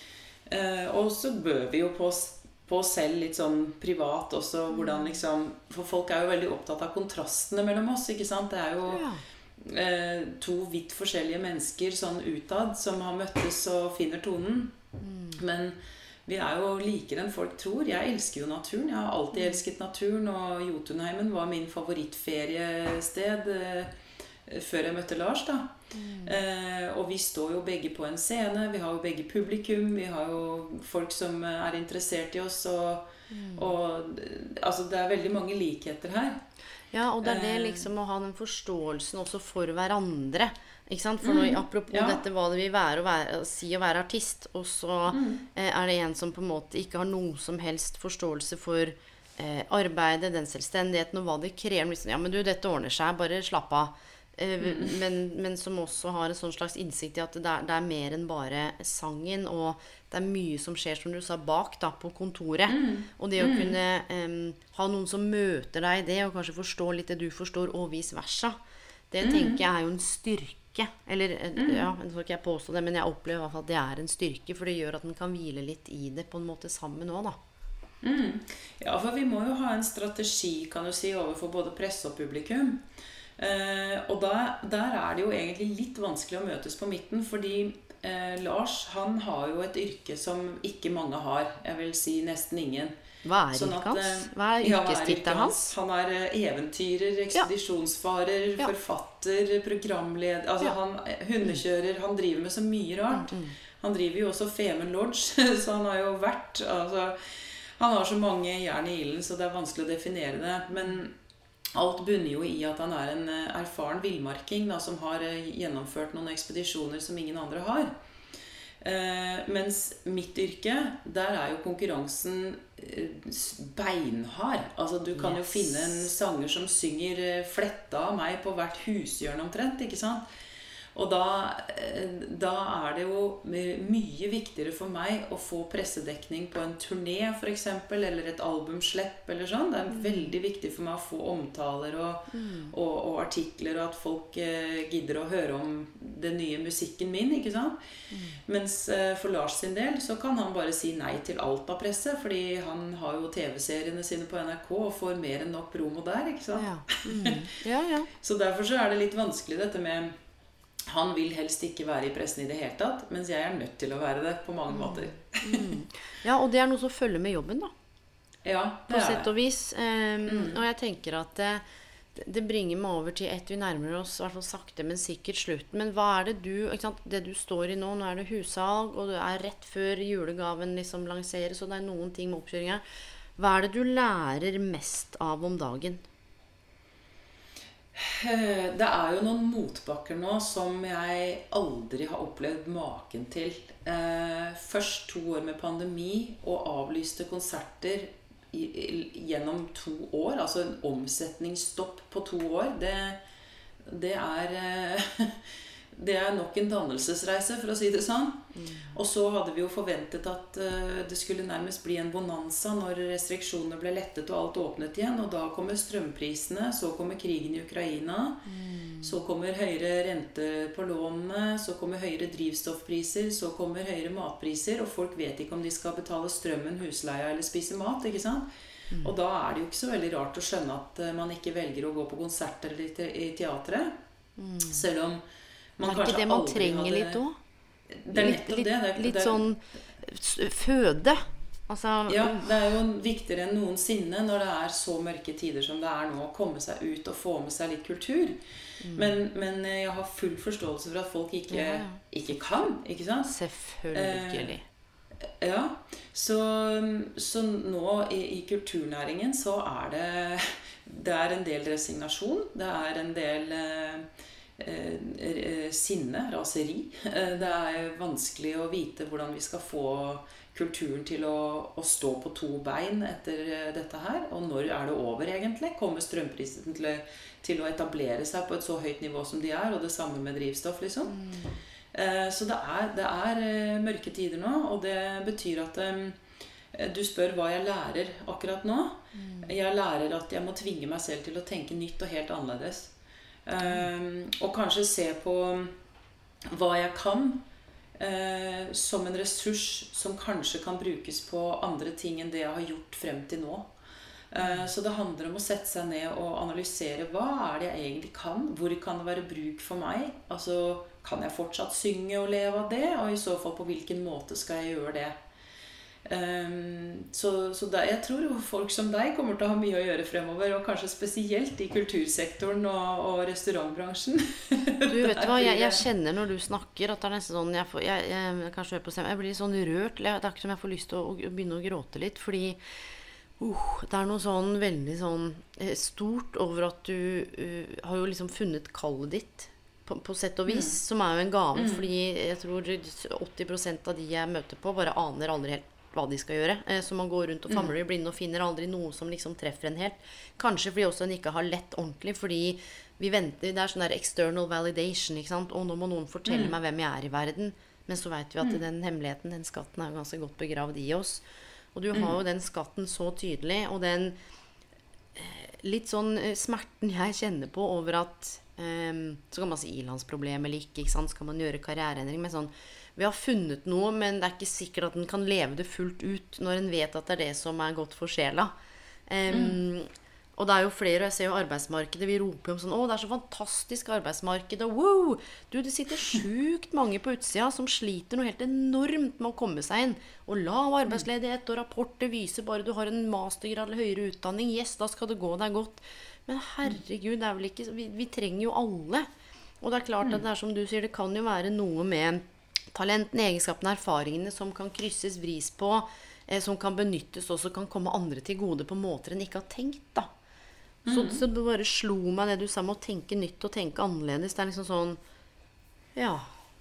Uh, og så bød vi jo på på oss selv litt sånn privat også, hvordan liksom, for folk er jo veldig opptatt av kontrastene mellom oss, ikke sant? Det er jo ja. eh, to vidt forskjellige mennesker sånn utad som har møttes og finner tonen. Mm. Men vi er jo likere enn folk tror. Jeg elsker jo naturen. Jeg har alltid elsket naturen, og Jotunheimen var min favorittferiested eh, før jeg møtte Lars, da. Mm. Eh, og vi står jo begge på en scene, vi har jo begge publikum, vi har jo folk som er interessert i oss, og, mm. og altså det er veldig mange likheter her. Ja, og det er det liksom å ha den forståelsen også for hverandre, ikke sant? For når, mm. apropos ja. Dette hva det vil være å, være å si å være artist, og så mm. eh, er det en som på en måte ikke har noe som helst forståelse for eh, arbeidet, den selvstendigheten og hva det krever. Liksom, ja, men du, dette ordner seg, bare slapp av. Mm. Men, men som også har en sånn slags innsikt i at det er, det er mer enn bare sangen, og det er mye som skjer, som du sa, bak da, på kontoret. Mm. Og det å mm. kunne um, ha noen som møter deg i det, og kanskje forstå litt det du forstår, og vice versa, det mm. tenker jeg er jo en styrke. Eller, mm. ja, jeg skal ikke jeg påstå det, men jeg opplever i hvert fall at det er en styrke, for det gjør at den kan hvile litt i det på en måte sammen også, da. Mm. Ja, for vi må jo ha en strategi, kan du si, overfor både presse og publikum. Uh, og da, der er det jo egentlig litt vanskelig å møtes på midten, fordi uh, Lars, han har jo et yrke som ikke mange har. Jeg vil si nesten ingen. Hva er sånn yrket hans? Hva er yrkestittelen hans? Han er eventyrer, ekspedisjonsfarer, ja. Forfatter, programleder, altså ja. Han hundekjører, han driver med så mye rart. Mm. Han driver jo også Femern Lodge, så han har jo vært, altså, han har så mange jern i ilden, så det er vanskelig å definere det, men alt bunner jo i at han er en erfaren villmarking da, som har gjennomført noen ekspedisjoner som ingen andre har. Eh, mens mitt yrke, der er jo konkurransen eh, beinhard. Altså du kan Yes. jo finne en sanger som synger eh, fletta av meg på hvert hushjørne omtrent, ikke sant? Og da, eh, da er det jo my- mye viktigere for meg å få pressedekning på en turné for eksempel, eller et albumslepp eller sånn. Det er veldig viktig for meg å få omtaler og, og, og artikler, og at folk eh, gidder å høre om den nye musikken min, ikke sant? Mens eh, for Lars sin del så kan han bare si nei til alt av presse, fordi han har jo T V-seriene sine på N R K og får mer enn nok promo der, ikke sant? Ja. Mm. Ja, ja. Så derfor så er det litt vanskelig dette med han vil helst ikke være i pressen i det hele tatt, mens jeg er nødt til å være det på mange måter. Ja, og det er noe som følger med jobben da. Ja, På det er sett og det. vis. Um, Og jeg tenker at det, det bringer meg over til et vi nærmer oss, i hvert fall sakte, men sikkert slutten. Men hva er det du, ikke sant, det du står i nå, nå er det hussalg, og det er rett før julegaven liksom lanseres, og det er noen ting med oppkjøringa. Hva er det du lærer mest av om dagen? Eh, Det er jo noen motbakker nå som jeg aldri har opplevd maken til. Eh, Først to år med pandemi og avlyste konserter i, i, gjennom to år. Altså en omsetningsstopp på to år. Det, det er eh, det er nok en dannelsesreise, for å si det sånn. Og så hadde vi jo forventet at eh, det skulle nærmest bli en bonanza når restriksjonene ble lettet og alt åpnet igjen. Og da kommer strømprisene, så kommer krigen i Ukraina, så kommer høyere rente på lånene, så kommer høyere drivstoffpriser, så kommer høyere matpriser, og folk vet ikke om de skal betale strømmen, husleia eller spise mat, ikke sant? Og da er det jo ikke så veldig rart å skjønne at eh, man ikke velger å gå på konserter eller i te- i teatret. Selv om man Er det ikke kanskje det man aldri trenger hadde- litt også? Det er Litt, nettopp litt, det. det, er, litt det er, sånn s- føde. Altså, Ja, det er jo viktigere enn noensinne når det er så mørke tider som det er nå, å komme seg ut og få med seg litt kultur. Men, men jeg har full forståelse for at folk ikke, Ja, ja. ikke kan, ikke sant? selvfølgelig. Ja, så, så nå i, i kulturnæringen så er det det er en del resignasjon, det er en del eh, eh, sinne, raseri. Eh, Det er vanskelig å vite hvordan vi skal få kulturen til å, å stå på to bein etter eh, dette her. Og når er det over egentlig? Kommer strømprisen til, å- til å etablere seg på et så høyt nivå som de er, og det samme med drivstoff, liksom. Eh, Så det er, det er eh, mørke tider nå, og det betyr at eh, du spør hva jeg lærer akkurat nå. Jeg lærer at jeg må tvinge meg selv til å tenke nytt og helt annerledes. Um, og kanskje se på hva jeg kan eh, som en ressurs som kanskje kan brukes på andre ting enn det jeg har gjort frem til nå. Eh, så det handler om å sette seg ned og analysere hva er det jeg egentlig kan, hvor kan det være bruk for meg, altså kan jeg fortsatt synge og leve av det, og i så fall på hvilken måte skal jeg gjøre det. Um, så så der, jeg tror jo folk som deg kommer til å ha mye å gjøre fremover, og kanskje spesielt i kultursektoren og, og restaurantbransjen. Du vet hva, jeg, jeg kjenner når du snakker at det er nesten sånn, jeg, får, jeg, jeg, kanskje høre på stemmen, jeg blir litt sånn rørt, eller det er ikke som jeg får lyst til å, å begynne å gråte litt, fordi uh, det er noe sånn veldig sånn eh, stort over at du uh, har jo liksom funnet kallet ditt på, på sett og vis, som er jo en gave, fordi jeg tror åtti prosent av de jeg møter på bare aner aldri helt hva de skal gjøre. Eh, Så man går rundt og famler i blinde og finner aldri noe som liksom treffer en helt. Kanskje fordi også en ikke har lett ordentlig, fordi vi venter, det er sånn der external validation, ikke sant? Og nå må noen fortelle meg hvem jeg er i verden. Men så vet vi at den hemmeligheten, den skatten er jo ganske godt begravd i oss. Og du har jo den skatten så tydelig, og den eh, litt sånn eh, smerten jeg kjenner på over at eh, så kan man si ilandsproblem eller ikke, ikke sant? Skal man gjøre karriereendring med sånn vi har funnet noe, men det er ikke sikkert at den kan leve det fullt ut når en vet at det er det som er godt for sjela. Um, mm. Og det er jo flere, og jeg ser jo arbeidsmarkedet, vi roper om sånn, å, det er så fantastisk arbeidsmarked, og wow! Du, det sitter sjukt mange på utsida som sliter noe helt enormt med å komme seg inn. Og lav arbeidsledighet, og rapporter viser bare du har en mastergrad eller høyere utdanning, yes, da skal det gå deg godt. Men herregud, det er vel ikke, vi, vi trenger jo alle. Og det er klart at det er som du sier, det kan jo være noe med talenten, egenskapene, erfaringene som kan krysses, vris på, eh, som kan benyttes også, kan komme andre til gode på måter en ikke har tenkt da. Så, så det bare slo meg det du sa med å tenke nytt og tenke annerledes. Det er liksom sånn, ja,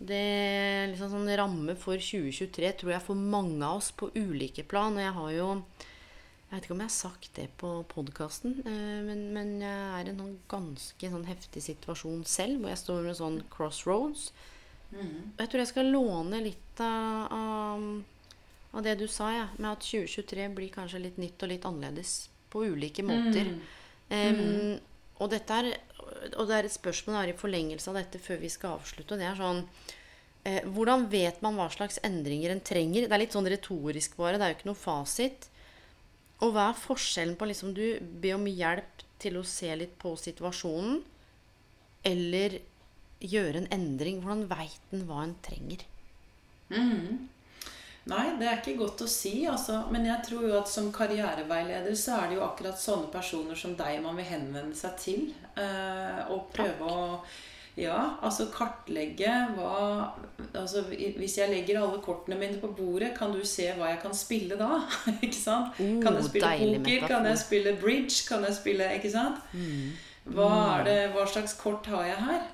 Det liksom sånn ramme for tjue tjuetre tror jeg for mange av oss på ulike plan. Og jeg har jo, jeg vet ikke om jeg har sagt det på podcasten, men, men jeg er i en sånn ganske sånn heftig situasjon selv, hvor jeg står med sånn crossroads. Mm. Jeg tror jeg skal låne litt av, av, av det du sa, ja, med at tjue tjuetre blir kanskje litt nytt og litt annerledes på ulike måter. Mm. Um, og dette er, og det er et spørsmål her i forlengelse av dette før vi skal avslutte, og det er sånn, eh, hvordan vet man hva slags endringer en trenger? Det er litt sånn retorisk bare, det er jo ikke noe fasit. Og hva er forskjellen på liksom du ber om hjelp til å se litt på situasjonen, eller gjøre en endring? Hvordan vet en hva en trenger? Mhm. Nei, det er ikke godt å si, altså. Men jeg tror jo at som karriereveileder så er det jo akkurat sånne personer som deg man vil henvende seg til. Eh, og prøve å ja, altså kartlegge hva altså, hvis jeg legger alle kortene mine på bordet, kan du se hva jeg kan spille da? Ikke sant? Oh, kan jeg spille poker? metafor. Kan jeg spille bridge? Kan jeg spille, ikke sant? Mm. Hva, er det, hva slags kort har jeg her?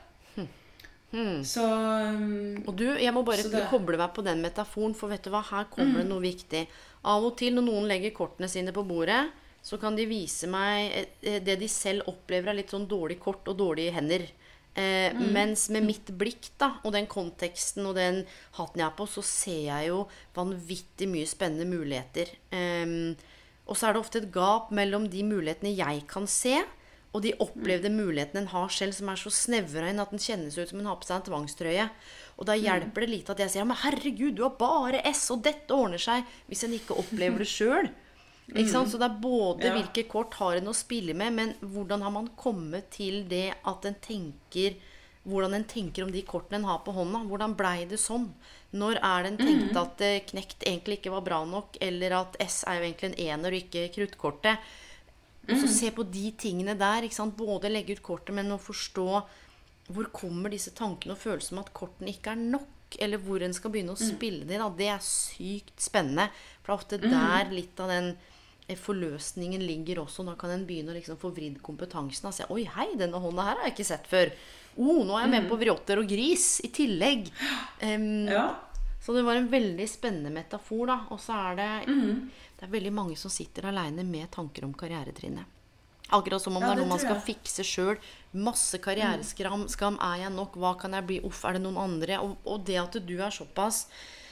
Hmm. Så, um, og du, jeg må bare det... koble meg på den metaforen, for vet du hva, her kommer mm. det noe viktig. Av og til når noen legger kortene sine på bordet, så kan de vise meg det de selv opplever er litt sånn dårlig kort og dårlige hender. Eh, mm. Mens med mitt blikk da, og den konteksten og den hatten jeg har på, så ser jeg jo vanvittig mye spennende muligheter. Eh, og så er det ofte et gap mellom de mulighetene jeg kan se, og de opplevde mulighetene en har selv, som er så snevra inn at den kjennes ut som en har på seg en tvangstrøye. Og da hjelper det litt at jeg sier, men herregud, du har bare S, og dette ordner seg, hvis en ikke opplever det selv. Ikke sant? Så det er både ja. hvilke kort har en å spille med, men hvordan har man kommet til det at en tenker, hvordan en tenker om de kortene en har på hånda? Hvordan ble det sånn? Når er det en tenkte at knekt egentlig ikke var bra nok, eller at S er jo egentlig en ener og ikke kruttkortet? Og så se på de tingene der, ikke sant? Både legge ut kortet, men å forstå hvor kommer disse tankene og følelsene om at kortene ikke er nok, eller hvor en skal begynne å spille det da. Det er sykt spennende, for det er ofte der litt av den forløsningen ligger også. Da kan en begynne å liksom få vridd kompetansen og si, oi hei, denne hånda her har jeg ikke sett før. Oh, nå er jeg med på vriotter og gris i tillegg. Um, ja. Så det var en veldig spennende metafor da, og så er det... Mm. Det er veldig mange som sitter alene med tanker om karrieretrinnet. Akkurat som om ja, det er noe man skal jeg. fikse selv. Masse karriereskam. Skam, er jeg nok? Hva kan jeg bli? Uff, er det noen andre? Og, og det at du er såpass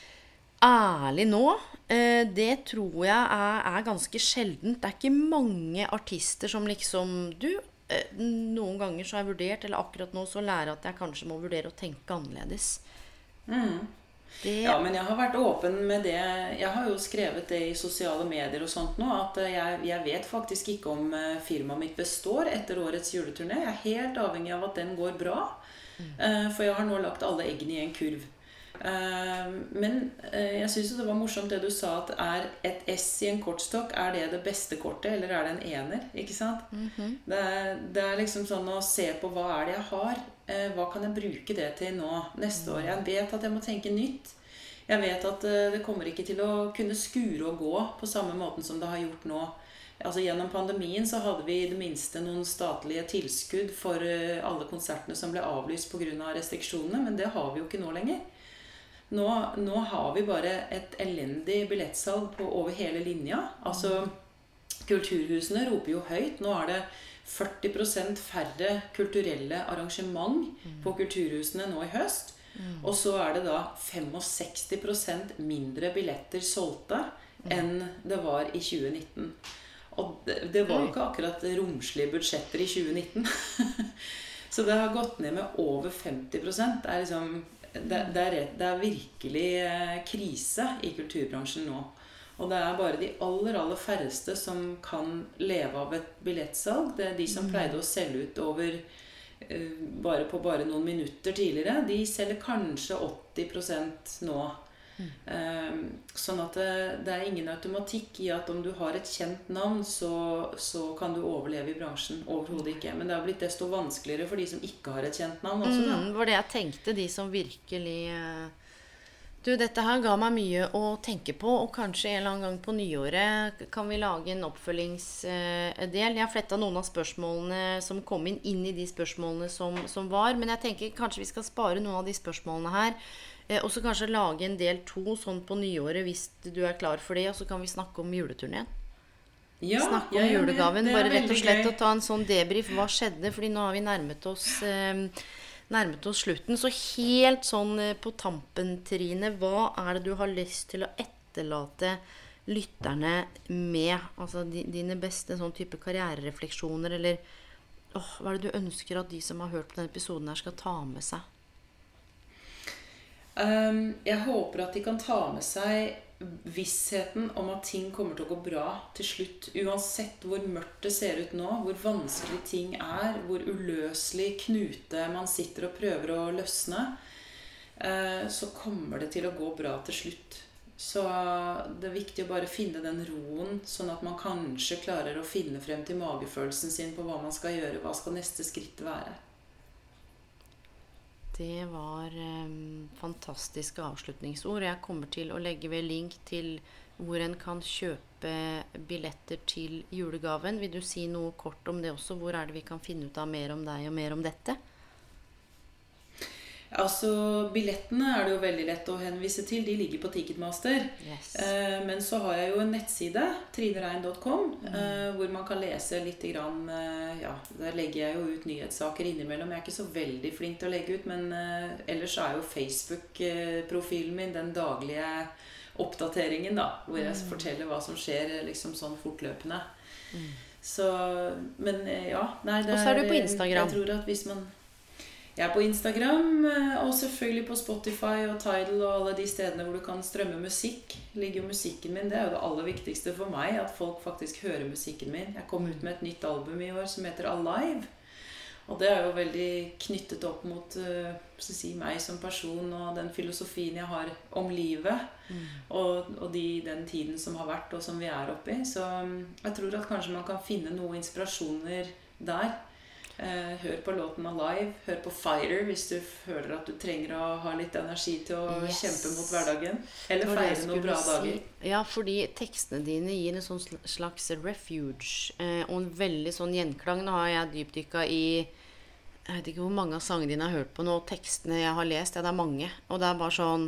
ærlig nå, eh, det tror jeg er, er ganske sjeldent. Det er ikke mange artister som liksom du, eh, noen ganger så har jeg vurdert, eller akkurat nå så lærer jeg at jeg kanskje må vurdere å tenke annerledes. Mm. Det... Ja, men jeg har vært åpen med det. Jeg har jo skrevet det i sosiale medier og sånt nå, at jeg, jeg vet faktisk ikke om firmaet mitt består etter årets juleturné. Jeg er helt avhengig av at den går bra, mm. for jeg har nå lagt alle eggene i en kurv. Men jeg synes det var morsomt det du sa, at er et S i en kortstokk, er det det beste kortet, eller er det en ener, ikke sant? Mm-hmm. det, det er liksom sånn å se på hva er det jeg har, hva kan jeg bruke det til nå neste år. Jeg vet at jeg må tenke nytt. Jeg vet at det kommer ikke til å kunne skure og gå på samme måten som det har gjort nå. Altså gjennom pandemien så hadde vi i det minste noen statlige tilskudd for alle konsertene som ble avlyst på grunn av restriksjonene, men det har vi jo ikke nå lenger. Nå, nå har vi bare et elendig billettsalg på over hele linja. Altså, kulturhusene roper jo høyt. Nå er det førti prosent færre kulturelle arrangement på kulturhusene nå i høst. Og så er det da sekstifem prosent mindre billetter solgte enn det var i tjue nitten. Og det, det var jo ikke akkurat romslige budsjetter i tjue nitten. Så det har gått ned med over femti prosent. Det er liksom... Det, det, er, det er virkelig krise i kulturbransjen nå. Og det er bare de aller, aller færreste som kan leve av et billettsalg. Det er de som pleide å selge ut over uh, bare på bare noen minutter tidligere. De selger kanskje åtti prosent nå. Mm. Um, sånn at det, det er ingen automatikk i at om du har et kjent navn, så, så kan du overleve i bransjen. Overhodet ikke. Men det har blitt desto vanskeligere for de som ikke har et kjent navn også, da. Mm, var det jeg tenkte, de som virkelig uh, Du, dette her ga meg mye å tenke på, og kanskje en eller annen gang på nyåret kan vi lage en oppfølgingsdel. Jeg har flettet noen av spørsmålene som kom inn, inn i de spørsmålene som, som var, men jeg tenker kanskje vi skal spare noen av de spørsmålene her, og så kanskje lage en del to sånn på nyåret hvis du er klar for det, og så kan vi snakke om juleturneen. Ja, snakke om ja, ja, julegaven, det er bare rett og slett veldig å ta en sånn debrief. Hva skjedde? Fordi nå har vi nærmet oss... Eh, nærmet oss slutten, så helt sånn på tampen, Trine, hva er det du har lyst til å etterlate lytterne med, altså dine beste sånn type karriererefleksjoner, eller åh, hva er det du ønsker at de som har hørt på denne episoden her skal ta med seg? Um, jeg håper at de kan ta med seg vissheten om at ting kommer til å gå bra til slutt, uansett hvor mørkt det ser ut nå, hvor vanskelig ting er, hvor uløselig knute man sitter og prøver å løsne, uh, så kommer det til å gå bra til slutt. Så det er viktig å bare finne den roen, sånn at man kanskje klarer å finne frem til magefølelsen sin på hva man skal gjøre, hva skal neste skritt være. Det var um, fantastiske avslutningsord. Jeg kommer til å legge ved link til hvor en kan kjøpe billetter til julegaven. Vil du si noe kort om det også? Hvor er det vi kan finne ut av mer om deg og mer om dette? Altså, billettene er det jo veldig lett å henvise til. De ligger på Ticketmaster. Yes. Eh, men så har jeg jo en nettside, trinerein punktum com, mm. eh, hvor man kan lese litt grann, eh, ja, der legger jeg jo ut nyhetssaker innimellom. Jeg er ikke så veldig flink til å legge ut, men eh, ellers er jo Facebook-profilen min den daglige oppdateringen da, hvor jeg mm. forteller hva som skjer liksom sånn fortløpende. Mm. Så, men ja, nei, det er... Og så er du på Instagram. Jeg tror at hvis man... Jeg er på Instagram, og selvfølgelig på Spotify og Tidal og alle de stedene hvor du kan strømme musikk. Ligger jo musikken min, det er jo det aller viktigste for meg, at folk faktisk hører musikken min. Jeg kom ut med et nytt album i år som heter Alive. Og det er jo veldig knyttet opp mot uh, si, meg som person og den filosofien jeg har om livet. Mm. Og, og de, den tiden som har vært og som vi er oppe i. Så um, jeg tror at kanskje man kan finne noen inspirasjoner der. Eh, hør på låten Alive, hør på Fighter hvis du føler at du trenger å ha litt energi til å yes. kjempe mot hverdagen, eller feire noen bra si. dager. Ja, fordi tekstene dine gir en sånn slags refuge, eh, og en veldig sånn gjenklang. Nå har jeg dypdykket i, jeg vet ikke hvor mange av sangene dine jeg har hørt på nå, og tekstene jeg har lest, ja, det er mange, og det er bare sånn,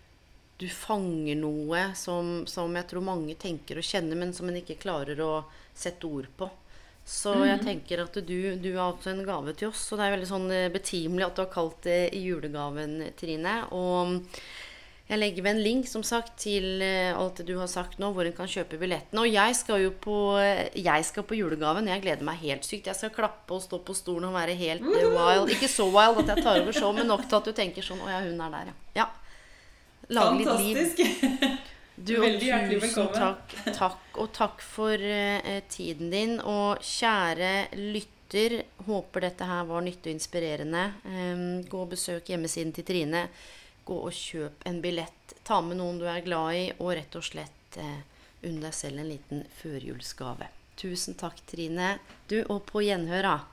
du fanger noe som, som jeg tror mange tenker og kjenner, men som en ikke klarer å sette ord på. Så jeg tenker at du, du har også en gave til oss, og det er veldig sånn betimelig at du har kalt det i julegaven, Trine. Og jeg legger ved en link, som sagt, til alt det du har sagt nå, hvor en kan kjøpe billettene. Og jeg skal jo på, jeg skal på julegaven, jeg gleder meg helt sykt. Jeg skal klappe og stå på stolen og være helt wild. Ikke så wild at jeg tar over show, men nok til at du tenker sånn, å ja, hun er der, ja. Ja, lage litt liv. Fantastisk! Du, og tusen takk, takk, og takk for uh, tiden din, og kjære lytter, håper dette her var nyttig og inspirerende. Um, gå og besøk hjemmesiden til Trine, gå og kjøp en billett, ta med noen du er glad i, og rett og slett uh, unn deg selv en liten førjulsgave. Tusen takk, Trine. Du, og på gjenhør da.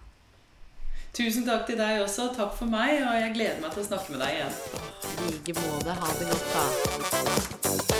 Tusen takk til deg også, takk for meg, og jeg gleder meg til å snakke med deg igjen. Like måte, ha det godt da.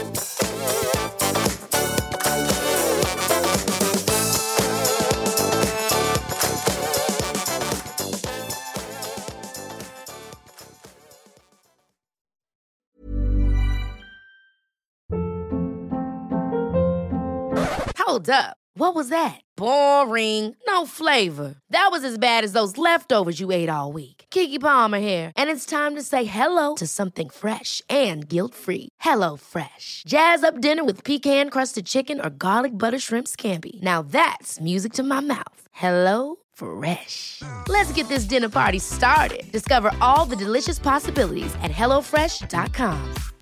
Hold up. What was that? Boring. No flavor. That was as bad as those leftovers you ate all week. Keke Palmer here, and it's time to say hello to something fresh and guilt-free. Hello Fresh. Jazz up dinner with pecan-crusted chicken or garlic butter shrimp scampi. Now that's music to my mouth. Hello Fresh. Let's get this dinner party started. Discover all the delicious possibilities at hello fresh dot com.